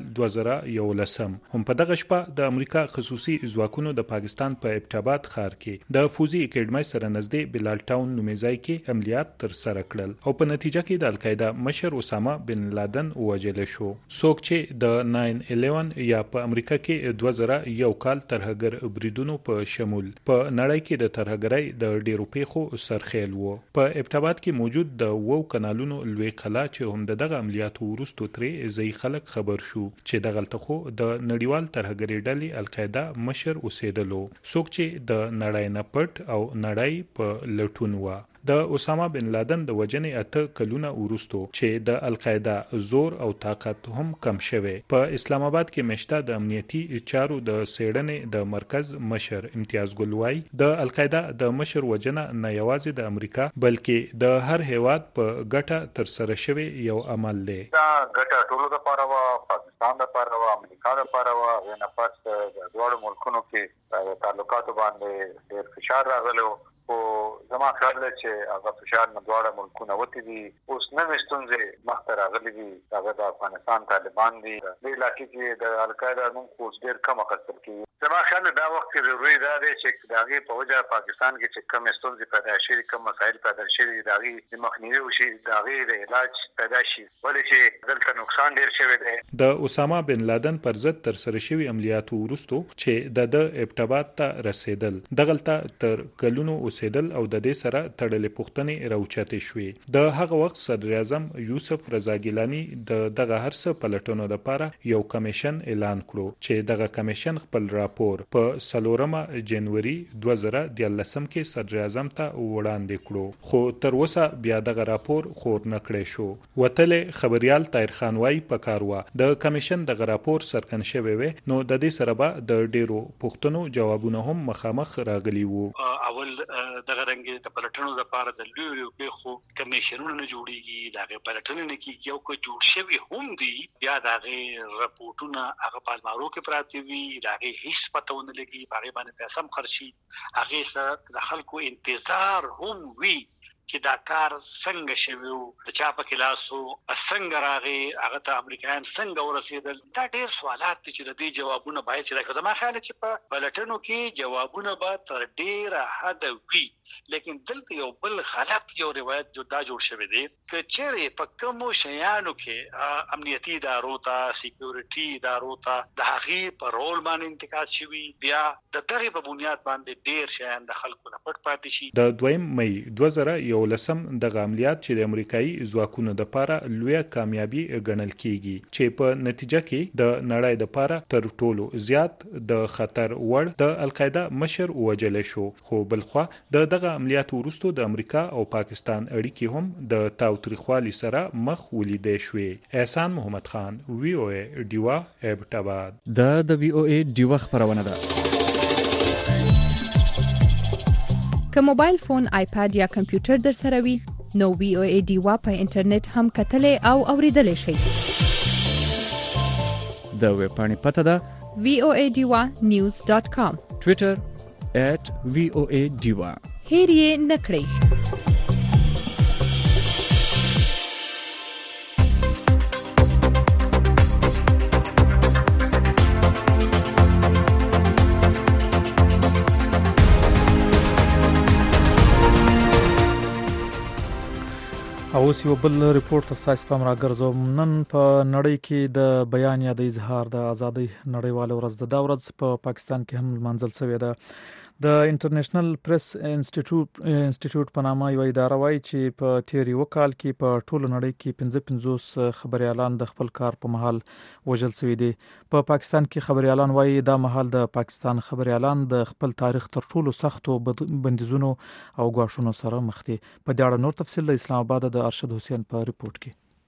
2011 هم په دغه شپه د امریکا خصوصي ځواکونو د پاکستان په ایبټ آباد ښار کې د فوزي اکیډمۍ سره نږدې بلال ټاون نومي ځای کې عملیات تر سره کړل او په نتیجه کې د القاعده مشر اسامه بن لادن ووژل شو. څوک چې د 9/11 یا په امریکا کې 2001 کال ترهګر بریدونو په شمول په نړۍ کې د ترهګرۍ د ډیرو پیښو سرخیل وو. په ایبټ آباد کې موجود د وو کانالونو لوی قلا چې هم دغه عملیات ورستو ترې ځای خلک خبر شو چې د غلطخو د نړیوال ترهګرۍ ډلې القاعده مشر اوسېدلو. څوک چې د نړۍ نه پټ او نړۍ په لټون و. د اسامه بن لادن د وجنې 8 کلونه ورستو چې د القاعده زور او طاقت هم کم شوه. په اسلام آباد کې مشته د امنیتي چارو د سیړنې د مرکز مشر امتیاز ګل وای د القاعده د مشر وجنه نه یوازې د امریکا بلکې د هر هیواد په ګټه تر سره شوی یو عمل دی. دا ګټه ټولو لپاره و، پاکستان لپاره و، امریکا لپاره و. نه پس د دوه ملکونو کې تعلقاتو باندې ډېر فشار راغلی او زما خیال دی چې هغه فشار نه دواړه ملکونه وتی دي. اوس نوې ستونزې مخته راغلي دي، هغه د افغانستان طالبان دي. د علاقې کې د القاعده نوم اوس ډېر کم اخیستل کېږي. زما خیال دا وخت کې ضروري دا دی چې د هغې په وجه پاکستان کې چې کم ستونزې پیدا شوي، کم مسایل پیدا شوي، د هغې د مخنیوي وشي، د هغې د علاج پیدا شي، ولې چې دلته نقصان ډېر شوی دی. د اسامه بن لادن پر ضد تر سره شوي عملیاتو وروستو چې د ایبټ آباد ته رسېدل، دغلته تر کلونو اوسېدل او د دې سره تړلې پوښتنې راوچتې شوې. د هغه وخت صدر اعظم یوسف رضا ګیلانی د دغه هر څه پلټنو لپاره یو کمیشن اعلان کړو چې دغه کمیشن خپل راپور په 4 جنوري 2013 کې صدر اعظم ته وړاندې کړو، خو تر اوسه بیا دغه راپور خور نه کړی شو. وتلې خبريال طاهر خان وای په کاروا د کمیشن دغه راپور سرکن شوی و، نو د دې سره به د ډیرو پوښتنو جوابونه هم مخامخ راغلي وو. اول دغه رنګ د پلټنو لپاره د لوی پیښو کمیشنونه نه جوړیږي، دغه پلټنې نه کیږي او که جوړ شوی هم دی بیا دغه راپورټونه هغه په المارو کې پراته وي، دغه هیڅ پته ونه لګي، هغه باندې پیسې هم خرشي، هغه سره د خلکو انتظار هم وي چې دا کار څنګه شوی، د چا په کلاسو څنګه راغی، هغه ته امریکایان څنګه ورسېدل. دا ډېر سوالات دي چې د دې جوابونه باید چې راکړي. زما خیال چې په پلټنو کې جوابونه به تر ډېره حده وي، لیکن دلته یو بل غلط یو روایت جوړ شوی دی چې چیرې په کومو شیانو کې امنیتي ادارو ته، سکیورټي ادارو ته د هغې په رول باندې انتقاد شوي، بیا د دغې په بنیاد باندې ډېر شیان د خلکو نه پټ پاتې شي. د 2 مئی 2011 دغه عملیات چې د امریکایي ځواکونو لپاره لویه کامیابي ګڼل کیږي چې په نتیجه کې د نړۍ لپاره تر ټولو زیات د خطر وړ د القاعده مشر ووژل شو. خو بلخوا د دغه عملیات وروسته د امریکا او پاکستان اړیکې هم د تاوتریخوالي سره مخ ولیدې شوې. احسان محمد خان، وی او ای ډیوا، ایبټ آباد. د وی او ای ډیوا خبرونه ده. که موبایل فون، آیپاد یا کمپیوټر در سره وي نو وی او ای ډیوا په انټرنیټ هم کتلې او اوریدلې شئ. د ویب پاڼې پته ده voadiwa.news.com، ټویټر @voadiwa. هیر یې نکړئ. اوس یو بل ریپورت تاسو پام راګرځوم. نن په نړۍ کې د بیان یا د اظهار د ازادۍ نړیواله ورځ ده. دا ورځ په پاکستان کې هم منځل شوې ده. د انټرنیشنل پریس انسټیټیوټ په نامه یو اداره وایي چې په تیر یو کال کې په ټوله نړۍ کې 55 خبريالان د خپل کار په محل وژل شوي دي. په پاکستان کې خبريالان وایي دا محل د پاکستان خبريالان د خپل تاریخ تر ټولو سختو بندیزونو او ګواښونو سره مخ دي. په دې اړه نور تفصیل د اسلام آباد د ارشد حسین په ریپورت کې.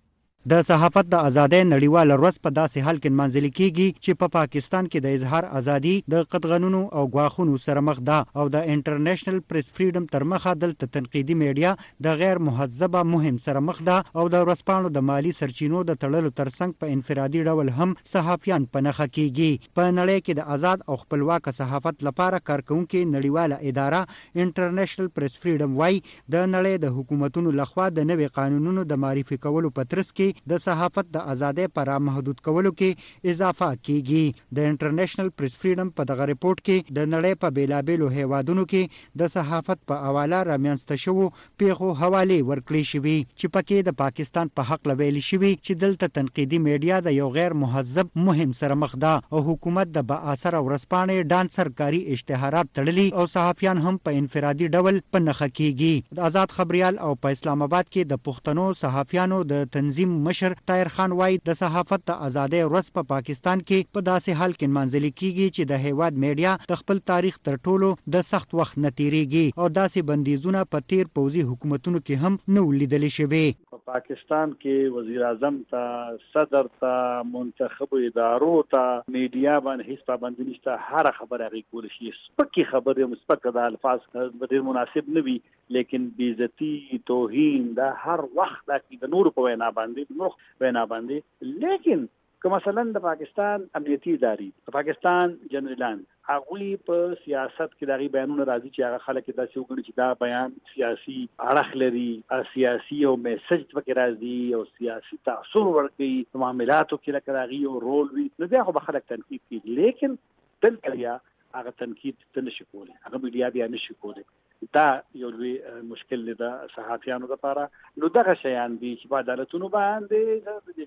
د صحافت د ازادۍ نړیواله ورځ په داسې حال کې منځل کیږي چې په پاکستان کې د اظهار ازادي د قطغنونو او غواخونو سره مخ ده او د انټرنیشنل پریس فریډم تر مخه دلته تنقیدي میډیا د غیر مهذبه مهم سره مخ ده او د ورځپاڼو د مالی سرچینو د تړلو ترڅنګ په انفرادي ډول هم صحافیان په نخښه کیږي. په نړۍ کې د آزاد او خپلواک صحافت لپاره کارکونکو نړیواله اداره انټرنیشنل پریس فریډم وايي د نړۍ د حکومتونو لخوا د نوي قانونونو د معرفي کولو په ترڅ کې د صحافت د ازادۍ پر محدود کولو کې اضافه کیږي. د انټرنیشنل پریس فریډم په دغه ریپورت کې د نړۍ په بیلابېلو هیوادونو کې د صحافت په حواله رامنځته شوو پیښو حواله ورکړې شوې چې پکې د پاکستان په حق لویل شوی چې دلته تنقیدي میډیا د یو غیر مهذب مهم سره مخ ده او حکومت د با اثر ورسپانې ډان سرکاري اشتهارات تړلي او صحافیان هم په انفرادي ډول په نخښه کیږي. د آزاد خبريال او په اسلام آباد کې د پښتنو صحافیانو د تنظیم مشر طاهر خان وايي د صحافت د ازادۍ ورځ په پاکستان کې په داسې حال کې منځل کیږي چې د هیواد میډیا د خپل تاریخ تر ټولو د سخت وخت نتیریږي او داسې بندیزونه په تیر پوزي حکومتونو کې هم نو لیدل شوی. پاکستان کې وزیر اعظم ته صدر ته منتخب ادارو ته میډیا باندې هیڅ پابندي نشته. هر خبره غي کول شي سپکي خبره مسپک د الفاظ ډیر مناسب نه وي لیکن بیزتی توهین دا هر وخت د نور په وینا باندې لیکن که مثلا د پاکستان امنیتي ادارې د پاکستان جنرالان هغه په سیاست کې دغه بیانونه راځي چې هغه خلک داسې وګڼي چې دا بیان سیاسي اړخ لري سیاسي او میسج پکې راځي او سیاسي تاثیر ورکوي معاملاتو کې لکه راغي او رول وي نو بیا خو خلک تنقید کوي لیکن دلته یا هغه تنقید نشي کولی هغه میډیا بیا نشي کولی. دا یو لوی مشکل دی د صحافیانو لپاره. نو دغه شیان دي چې په عدالتونو باندې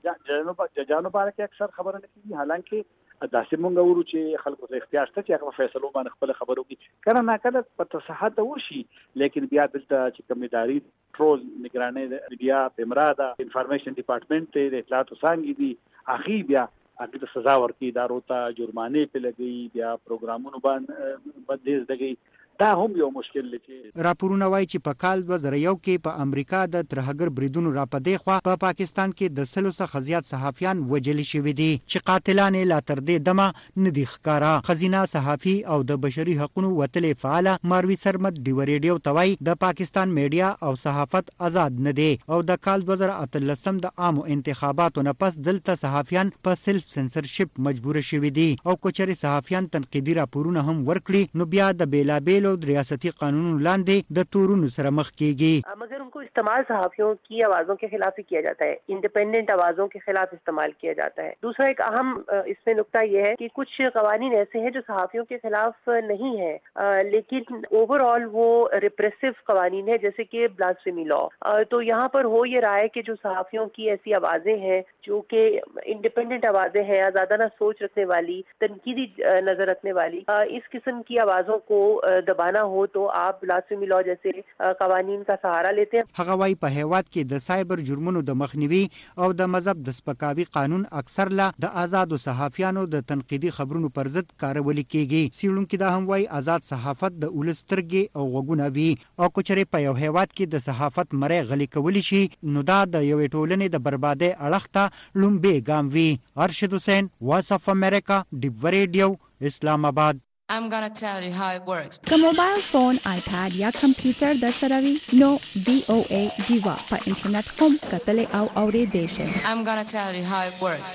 د جانو باندې اکثر خبره نه کیږي حالانکه داسې مونږ ورو چې خلکو ته اختیار شته چې هغه فیصلو باندې خپل خبرو کې کله نه کله په تصحیح وشي لیکن بیا دلته چې کوم اداري ټرول نگراني بیا پمراده انفارمیشن ډپارټمنټ ته اطلاعات وسانګي دي اخی بیا هغه د سزا ورکړي ادارو ته جرمانه په لګي بیا پروګرامونو باندې دغه دا هم یو مشکل لري. راپورونه وایي چې په کال 2001 کې په امریکا د ترهګر بریدونو راپدې خو په پاکستان کې د 100 څخه زیات صحافیان وژل شوي دي چې قاتلان لا تر دې دمه ندي ښکارا. خزینه صحافي او د بشري حقوقو وتلې فعال ماروي سرمد دی ریډیو توای د پاکستان میډیا او صحافت آزاد نه دي او د کال 2013 د عامو انتخاباتو نه پس دلته صحافیان په سلف سنسرشپ مجبور شوي دي او کوچري صحافیان تنقیدي راپورونه هم ورکړي نو بیا د بیلابېل ریاستی قانونوں لاندې د تورونو سره مخ کیږي. مگر ان کو استعمال صحافیوں کی آوازوں کے خلاف ہی کیا جاتا ہے انڈیپینڈنٹ آوازوں کے خلاف استعمال کیا جاتا ہے. دوسرا ایک اہم اس میں نقطہ یہ ہے کہ کچھ قوانین ایسے ہیں جو صحافیوں کے خلاف نہیں ہیں لیکن اوور آل وہ ریپریسو قوانین ہے جیسے کہ بلاسفیمی لا. تو یہاں پر ہو یہ رہا ہے کہ جو صحافیوں کی ایسی آوازیں ہیں جو کہ انڈیپینڈنٹ آوازیں ہیں آزادانہ سوچ رکھنے والی تنقیدی نظر رکھنے والی اس قسم کی آوازوں کو دبانا ہو تو آپ بلاسفیمی لا جیسے قوانین کا سہارا لیتے ہیں. هغه وايي په هیواد کې د سایبر جرمونو د مخنیوي او د مذهب د سپکاوي قانون اکثر لا د آزادو صحافیانو د تنقیدي خبرونو پر ضد کارول کیږي. سیړونکو دا هم وايي آزاد صحافت د ولسترګي او وګونه وی او کوچري په یو هیواد کې د صحافت مړې غلي کول شي نو دا د یوې ټولنې د بربادۍ اړخته لومبه ګام وی. ارشد حسین وایس اف امریکا دی ریډیو اسلام آباد. I'm gonna tell you how it works. که موبایل فون، آیپاد یا کمپیوټر در سره وي نو VOA دیوا په انټرنیټ هم کتل او اوریدل شي. I'm gonna tell you how it works.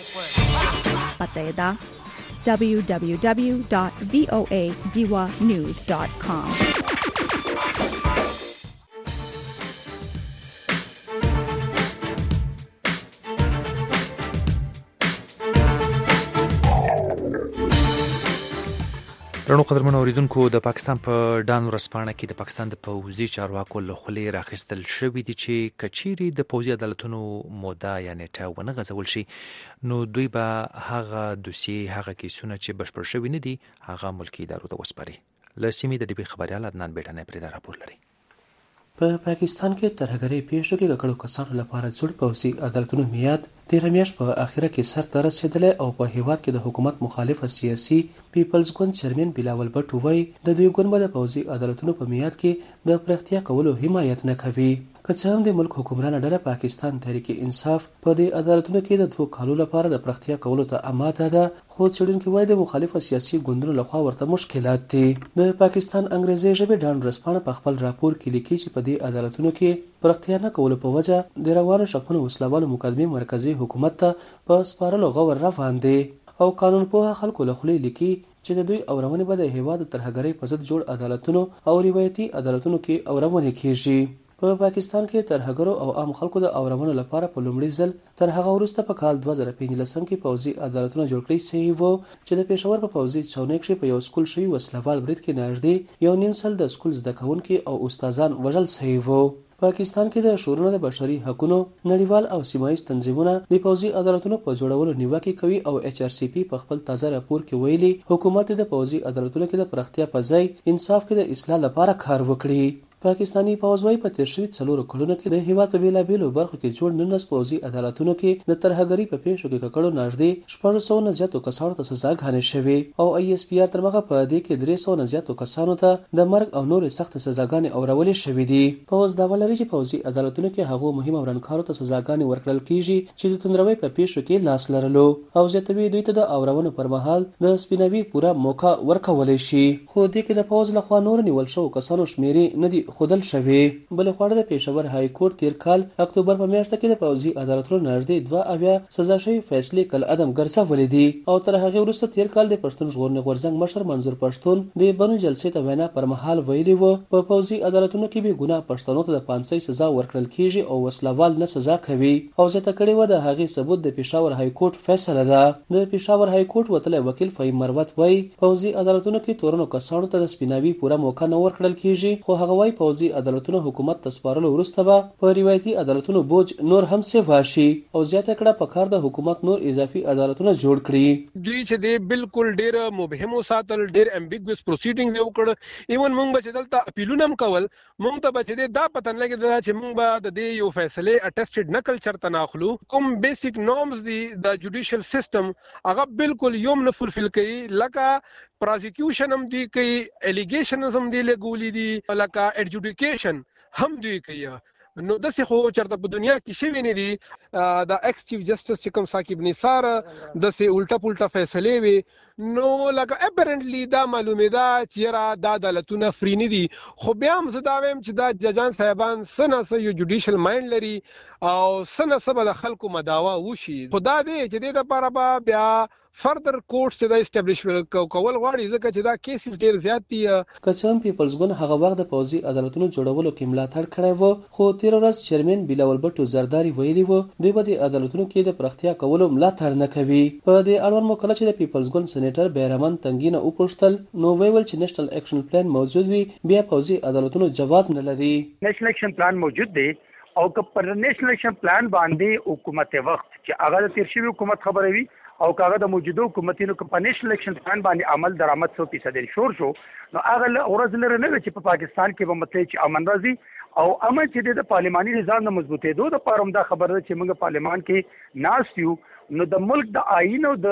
پته دا www.voadiwanews.com. درنو قدرمنو اوریدونکو د پاکستان په ډان ورسپانه کې د پاکستان د پوځي چارواکو له خولې راخستل شوې دي چې کچيري د پوځي عدالتونو موده یا نیټه ونه غځول شي نو دوی به هغه دوسیه هغه کیسونه چې بشپړ شوی نه دي هغه ملکی ادارو ته وسپاري. لسیمې د ډیبي خبريال عدنان بیٹانه پرې دا راپور لري. په پاکستان کې ترهګرۍ پیښو کې ککړو کسانو لپاره ځوړ پوځي عدالتونو میاد 13 میاشت په اخره کې سر ته رسیدلی او په هیواد کې د حکومت مخالف سیاسي پیپلز ګوند چیرمن بلاول بټو وایي د دوی ګوند د پوځي عدالتونو په میاد کې د پرختیا کولو حمایت نه کوي. که څه هم د ملک حکمران ډله پاکستان تحریک انصاف په دې عدالتونو کې د 2 کالو لپاره د پراختیا کولو ته آماده ده، خو څېړونکي وایي د مخالفه سیاسي ګوندونو لخوا ورته مشکلات دي. د پاکستان انګریزي ژبې ډان ورځپاڼه په خپل راپور کې لیکي چې په دې عدالتونو کې پراختیا نه کولو په وجه د روانو شخصونو وسلوالو مقدمې مرکزي حکومت ته په سپارلو غور روان دی او قانون پوه خلکو له خولې لیکي چې د دوی اورونې به د هیواد ترهګرۍ په ضد جوړ عدالتونو او روایتي عدالتونو کې اورونې کیږي. په پاکستان کې ترهګرو او عام خلکو د اورونو لپاره په لومړي ځل تر هغه وروسته په کال 2015 کې پوځي عدالتونه جوړ کړي شوي وو چې د پېښور په پوځي چاونۍ کې په یو سکول شوي وسلوال برید کې نږدې 1.5 سل د سکول زده کوونکي او استادان وژل شوي وو. پاکستان کې د شورونو د بشري حقوقو نړیوال او سیمایي تنظیمونه د پوځي عدالتونو په جوړولو نیوکه کوي او HRCP په خپل تازه راپور کې ویلي حکومت د پوځي عدالتونو کې د پراختیا په ځای انصاف کې د اصلاح لپاره کار وکړي. پاکستانی پوځ وايي په تیر شوي 4 کلونو کې د هیواد په بیلابیلو برخو کې جوړ 19 پوځي عدالتونو کې د ترهګرۍ په پیښو کې ککړو نږدې 600 نه زیاتو کسانو ته سزاګانې شوې او ISPR تر مخه په دې کې 300 نه زیاتو کسانو ته د مرګ او نورې سخت سزاګانې اورولې شوې دي. پوځ دا ولري چې پوځي عدالتونو کې هغو مهم ورانکارو ته سزاګانې ورکړل کیږي چې د توندروي په پیښو کې لاس لرلو او زیاتوي دوی ته د اورونو پر مهال د سپیناوي پوره موقع ورکولې شي. خو دې کې د پوځ لخوا نور نیول شو کسانو شمیرې نه دي خودل شوي. بل خواړه د پېښور های کورټ تیر کال اکتوبر په میاشت کې د پوځي عدالتونو نږدې 2 سزا شوي فیصلې کل عدم ګرځولې دي او تر هغه وروسته تیر کال د پښتون ژغورنې غورځنګ مشر منظور پښتون د بنو جلسې ته وینا پر مهال ویلي وو په پوځي عدالتونو کې به ګناه پښتنو ته د 500 سزا ورکړل کیږي او وسلوال نه سزا کوي او زیاته کړي و د هغه ثبوت د پېښور های کورټ فیصله ده. د پېښور های کورټ وتلی وکیل فهیم مروت وایي پوځي عدالتونو کې تورنو کسانو ته د سپیناوي پوره موقع نه ورکړل کیږي خو هغه وایي پوځي عدالتونو حکومت تسپارلو وروسته به په روایتي عدالتونو بوج نور هم سیوا شي او زیاته کړه په کار د حکومت نور اضافي عدالتونه جوړ کړي. دوی چې دی بالکل ډیر مبهم ساتل ډیر امبیګوس پروسیډینګز یو کړ ایون مونږ به چې دلته اپیلونه هم کول مونږ ته به چې دا پته نه لګیدل چې مونږ به د دې یو فیصله اټیسټډ نقل چرته ناخلو کوم بیسیک نورمز دی د جوډیشل سیستم هغه بالکل یوم نه فلفل کوي لکه پروسیکیوشن هم دی کوي الیګیشنز هم دی لګولې دي لکه اډجوډیکیشن هم دوی کوي. نو داسې خو چرته په دنیا کې شوی نه دي د ایکس چیف جسټس چې کوم ثاقب نثار داسې الټا پلټا فیصله وي نو لکه اپرنټلی دا معلومه ده چې دا عدالتونه فری نه دي خو بیا هم زه دا وایم چې دا ججان صاحبان سنه یو جوډیشل مایند لري او سنه به د خلکو مداوا وشي خدا دې چې دې لپاره به بیا فردر کورټس چې دا اسټابلیش کول غواړي ځکه چې دا کیسز ډیر زیات دي. کچم پیپلز ګوند هغه وخت د پوځي عدالتونو جوړولو کې ملاتړ کړی و خو تیر ورځ چیرمن بلاول بټو زرداری ویلي و دوی به د عدالتونو کې د پراختیا کولو ملاتړ نه کوي. په دې اړوند مو کله چې د پیپلز ګوند سېنیټر بیرمن تنګینه وپوښتل نو ویل چې نېشنل اکشن پلان موجود وي بیا پوځي عدالتونو جواز نه لري. نېشنل اکشن پلان موجود دی او که پر نېشنل اکشن پلان باندې حکومت وخت چې هغه د تیر شوی حکومت خبره وي او کاغه د موجوده حکومتونو په نېشنل اکشن پلان باندې عمل درآمد 100% شور شو نو هغه ورځ لري نه چې په پاکستان کې به مطلب چې امن راځي او امن چې د پارلماني نظام د مضبوطېدو د پاره دا خبره چې موږ پارلمان کې ناست یو نو د ملک د آئین او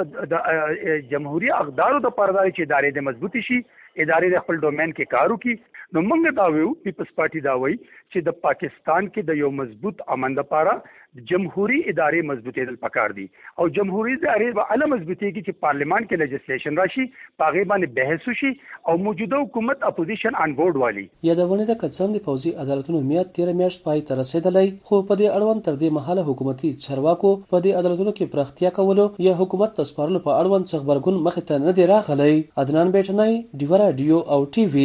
د جمهوریت اقدارو د پاره چې ادارې د مضبوطی شي ادارې د خپل ډومین کې کار وکړي نو موږ دا ویو پیپلز پارټي دا وایي چې د پاکستان کې د یو مضبوط امن لپاره جمهوریت ادارې مضبوطېدل پکار دي او جمهوریت ادارې به اله مضبوطېږي چې پارلمان کې لیجسلیشن راشي پاغه باندې بحث وشي او موجوده حکومت اپوزیشن آن بورډ والی. یادونه ده کڅم د پوځي عدالتونو میاد 13 میاشت پای ته رسیدلی خو په دې اړوند تر دې مهاله حکومتي چارواکو په دې عدالتونو کې پراختیا کولو یا حکومت تسپارلو په اړوند څه خبرګون مخ ته نه دی راغلی. عدنان بیٹنای دیو رادیو او ټي وي.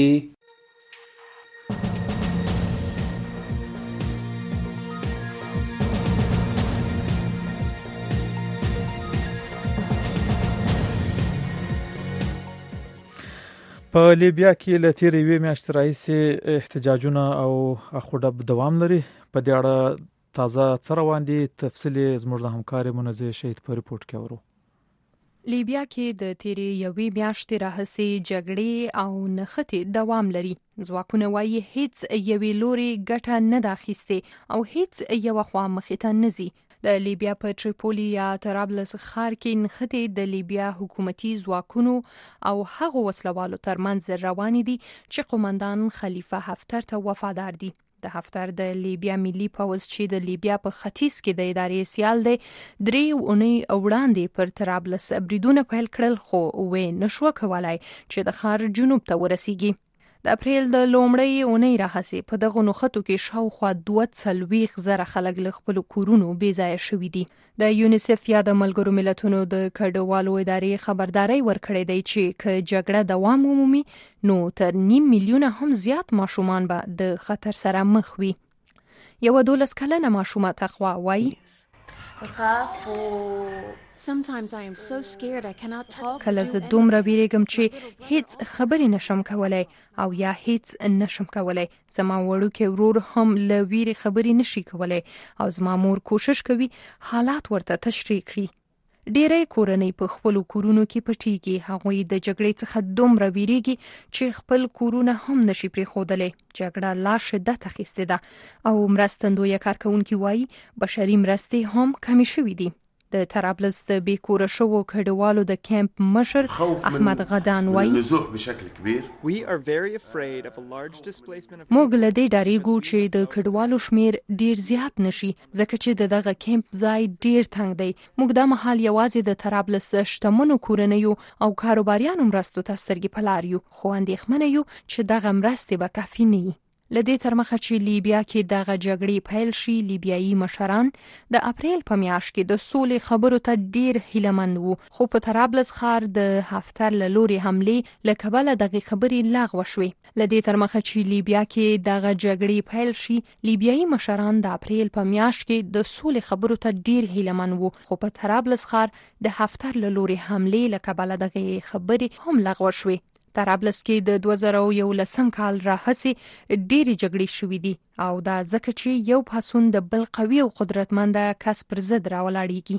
په لیبیا کې له تیرې یوې میاشتې راهیسې احتجاجونه او اخوډب دوام لري. په دې اړه تازه څه روان دي تفصیل زموږ د همکار منزه شهید په ریپورت کې اورو. لیبیا کې د تیرې یوې میاشتې راهیسې جګړې او نښتې دوام لري. ځواکونه وایي هیڅ یوې لوري ګټه نه ده اخیستې او هیڅ یوه خوا مخې ته نه ځي. د لیبیا په تریپولی یا طرابلس ښار کې نښتې د لیبیا حکومتي ځواکونو او هغو وسلوالو ترمنځ روانې دي چې قومندان خلیفه حفتر ته وفادار دي. د هفتر د لیبیا ملي پوځ چې د لیبیا په ختیځ کې د ادارې سیال دی 3 اونۍ وړاندې پر طرابلس بریدونه پیل کړل خو وې نشو کولای چې د ښار جنوب ته ورسیږي. د اپریل د لومړۍ اونۍ راهیسې په دغه نښتو کې شاوخوا 240,000 خلک له خپلو کورونو بې ځایه شوي دي. د یونیسف یا د ملګرو ملتونو د کډوالو ادارې خبرداري ورکړې دی چې که جګړه دوام ومومي نو تر 9 میلیونه هم زیات ماشومان به د خطر سره مخ وي. یو 12 کلنه ماشومه تقوا وایي کله زه دومره بیریږم چې هیڅ خبرې نشم کولای او یا هیڅ نشم کولای. زما وړوکی ورور هم له ویرې خبرې نشي کولای او زما مور کوشش کوي حالات ورته تشریح کړي. ډیری کورنۍ په خپل کورونو کې پټیږي. هغوی د جګړې څخه دومره ویریږي چې خپل کورونه هم نشي پرېښودلی. جګړه لا شدت اخیستې ده او مرستندویه کارکوونکي وایي بشري مرستې هم کمې شوې دي. د طرابلس د بیکوره شوو کډوالو د کیمپ مشر احمد غدان وایي موږ له دې ډاریږو چې د کډوالو شمیر ډیر زیات نشي ځکه چې دغه کیمپ ځای ډیر تنګ دی. موږ د محل یوازې د طرابلس شتمنو کورنیو او کاروباریانو مرستو ته سترګې په لار یو خو اندېښمنه یو چې دغه مرستې به کافي نه وي. لدې تر مخه چې لیبیا کې دغه جګړې پیل شي لیبیایي مشران د اپریل په میاشت کې د سولې خبرو ته ډیر هیلهمند وو خو په طرابلس ښار د هفتر له لوري حملې له کبله دغه خبرې لغوه شوې. لدې تر مخه چې لیبیا کې دغه جګړې پیل شي لیبیایي مشران د اپریل په میاشت کې د سولې خبرو ته ډیر هیلهمند وو خو په طرابلس ښار د هفتر له لوري حملې له کبله دغه خبرې هم لغوه شوې. طرابلس کې د 2011 کال راهیسې ډېری جګړې شوې دي او دا ځکه چې یو پاسون د بل قوي او قدرتمند کس پر ضد راولاړیږي.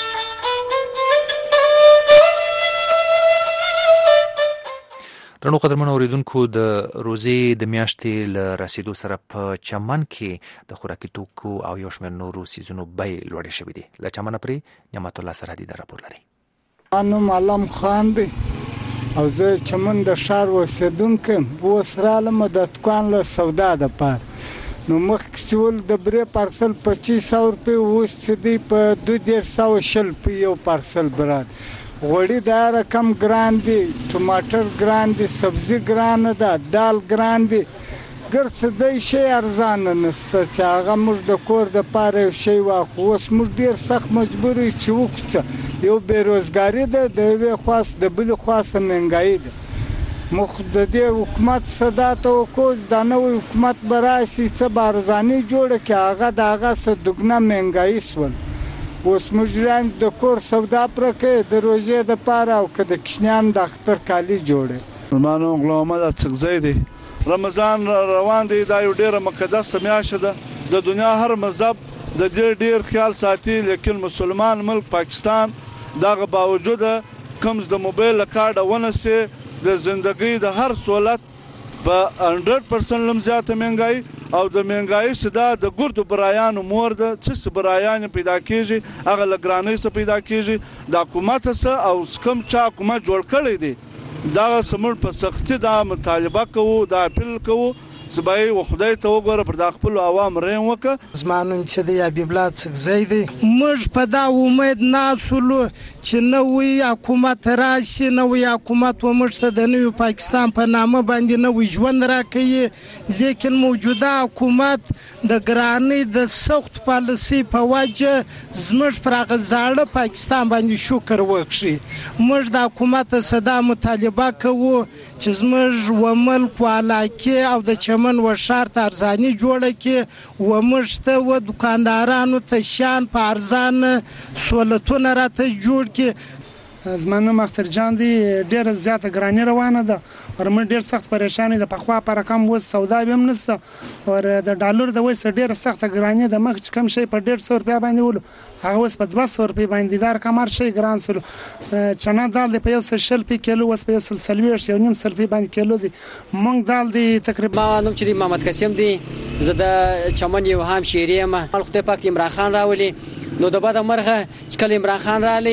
درنو قدرمنو اوریدونکو د روزې د میاشتې له رسیدو سره په چمن کې د خوراکي توکو او یو شمېر نورو سیزونو بیې لوړې شوې دي. له چمنه پرې نعمت الله سرحدي دا راپور لري. نوم علم خان دی او زه چمن د ښار اوسېدونکی یم. اوس رالم د دکان له سودا دپاره نو مخکې چې ول د برې پارسل 2500 روپۍ اوس چې دی په 2120 روپۍ یو پارسل براد. غوړي دا رقم ګران دي، ټماټر ګران دي، سبزي ګرانه ده، دال ګران دي. ګرڅه دی شی ارزانه نشته چې هغه موږ د کور دپاره یو شی واخلو. اوس موږ ډېر سخت مجبور یو چې وکړو. یو بېروزګاري ده، د یوې خواست د بلې خواست مهنګایي ده. موږ د دې حکومت صدا ته وکړو دا نوی حکومت به راشي څه به ارزاني جوړه کړي هغه د هغه څه دوګنه مهنګایي شول. اوس مجریان د کور سودا پوره کوي د روژې دپاره او که د کوچنیانو د اختر کالي جوړوي. زما نوم غلام محمد اڅکزی دی. رمضان روان دی، دا یو ډېره مقدسه میاشت ده. د دنیا هر مذهب د دې ډېر خیال ساتي لیکن مسلمان ملک پاکستان دغه باوجوده کوم د موبایل کارت ونسي د زندګۍ د هر سہولت په 100% لم زیاته مهنګایي او د مهنګایي صدا د ګردو برایانو مور ده. څه برایان پیدا کیږي هغه لګرانۍ څه پیدا کیږي د حکومت څه او کوم چا حکومت جوړ کړی دی دا سمون په سختي دا مطالبه کوو دا اپیل کوو زبای و خدای ته وګوره پر د خپل عوام ریم وکړه. زمانون چې دی حبیب الله څکزی دی. موږ په دا امید ناسولو چې نوی حکومت راشي، نوی حکومت و موږ ته د نوی پاکستان په نامه باندې نوی ژوند راکوي. لیکن موجوده حکومت د ګرانۍ د سخت پالیسۍ په وجه زموږ پر هغه زاړه پاکستان باندې شکر وکړي. موږ د حکومت صدا مطالبه کوو چې زموږ و ملک و علاقې او د من و ښار ته ارزاني جوړه کې و موږ ته و دکاندارانو ته شان په ارزان سہولتونه راته جوړ کې. زما نوم اختر جان دی. ډېره زیاته ګراني روانه ده او موږ ډېر سخت پریشان دي. پخوا په رقم اوس سودا هم نشته او د ډالر د وایس ډېره سخته ګراني ده. مخ چې کم شي په 150 روپیا باندې ولو هغه اوس په 200 روپیا باندې دار کمر شي ګران سره. چنا دال د په 100 روپیا کیلو اوس په 140 یو نیم روپیا باندې کیلو دي. مونږ دال دی تقریبا نوم چې محمد قاسم دی. زه د چمن یو هم شهري یم. خدای پاک عمران خان راولي نو د بعد مرغه چې کله عمران خان رالی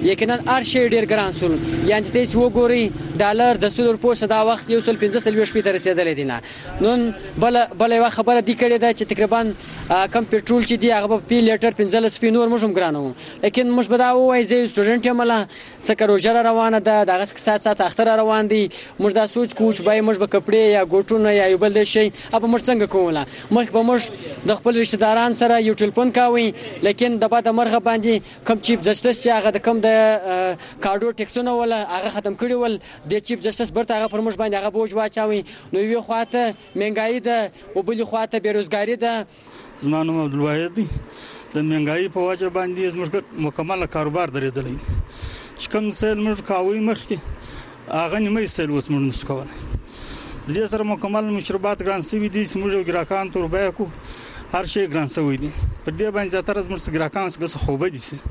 یقینا هر شی ډیر ګران سول یعنی تاسو وګورئ ډالر د سولر پوسټ دا وخت 1.15 ته رسیدلې دي نه نن بل یو خبره دی کړې ده چې تقریبا کم پټرول چې دی هغه په لیټر 15 سپې نور موږ هم ګرانو لیکن موږ به دا وایي زه سټوډنټ یم لا څکه روزه روانه ده دغه سات اختر روان دي موږ دا سوچ کوچ به موږ به کپڑے یا ګوټونه یا یو بل شي اب موږ څنګه کوله مخ به موږ د خپل رشتہ داران سره یو ټلیفون کاوي لیکن د بعد مرغه باندې کم چیف جسټس چې هغه د کم د کارډو ټیکسونه ولا هغه ختم کړی ول د چیف جسټس برته هغه پر موږ باندې هغه بوج واچاوي نو یو خواته مهنګای ده او بل خواته بیروزګاری ده. زما نوم عبدالواحد دی د مهنګای په وجه باندې زموږ مکمل کاروبار درېدلی چې کوم سیل موږ کاوي مخکې هغه نیمه سیل اوس موږ نشو کولای د دې سره مکمل مشروبات ګران سوي دي چې موږ ګراکان تربیه کو هر شی ګران سوي دي پر دې باندې زیاتره زموږ ګراکان څخه خوبه دي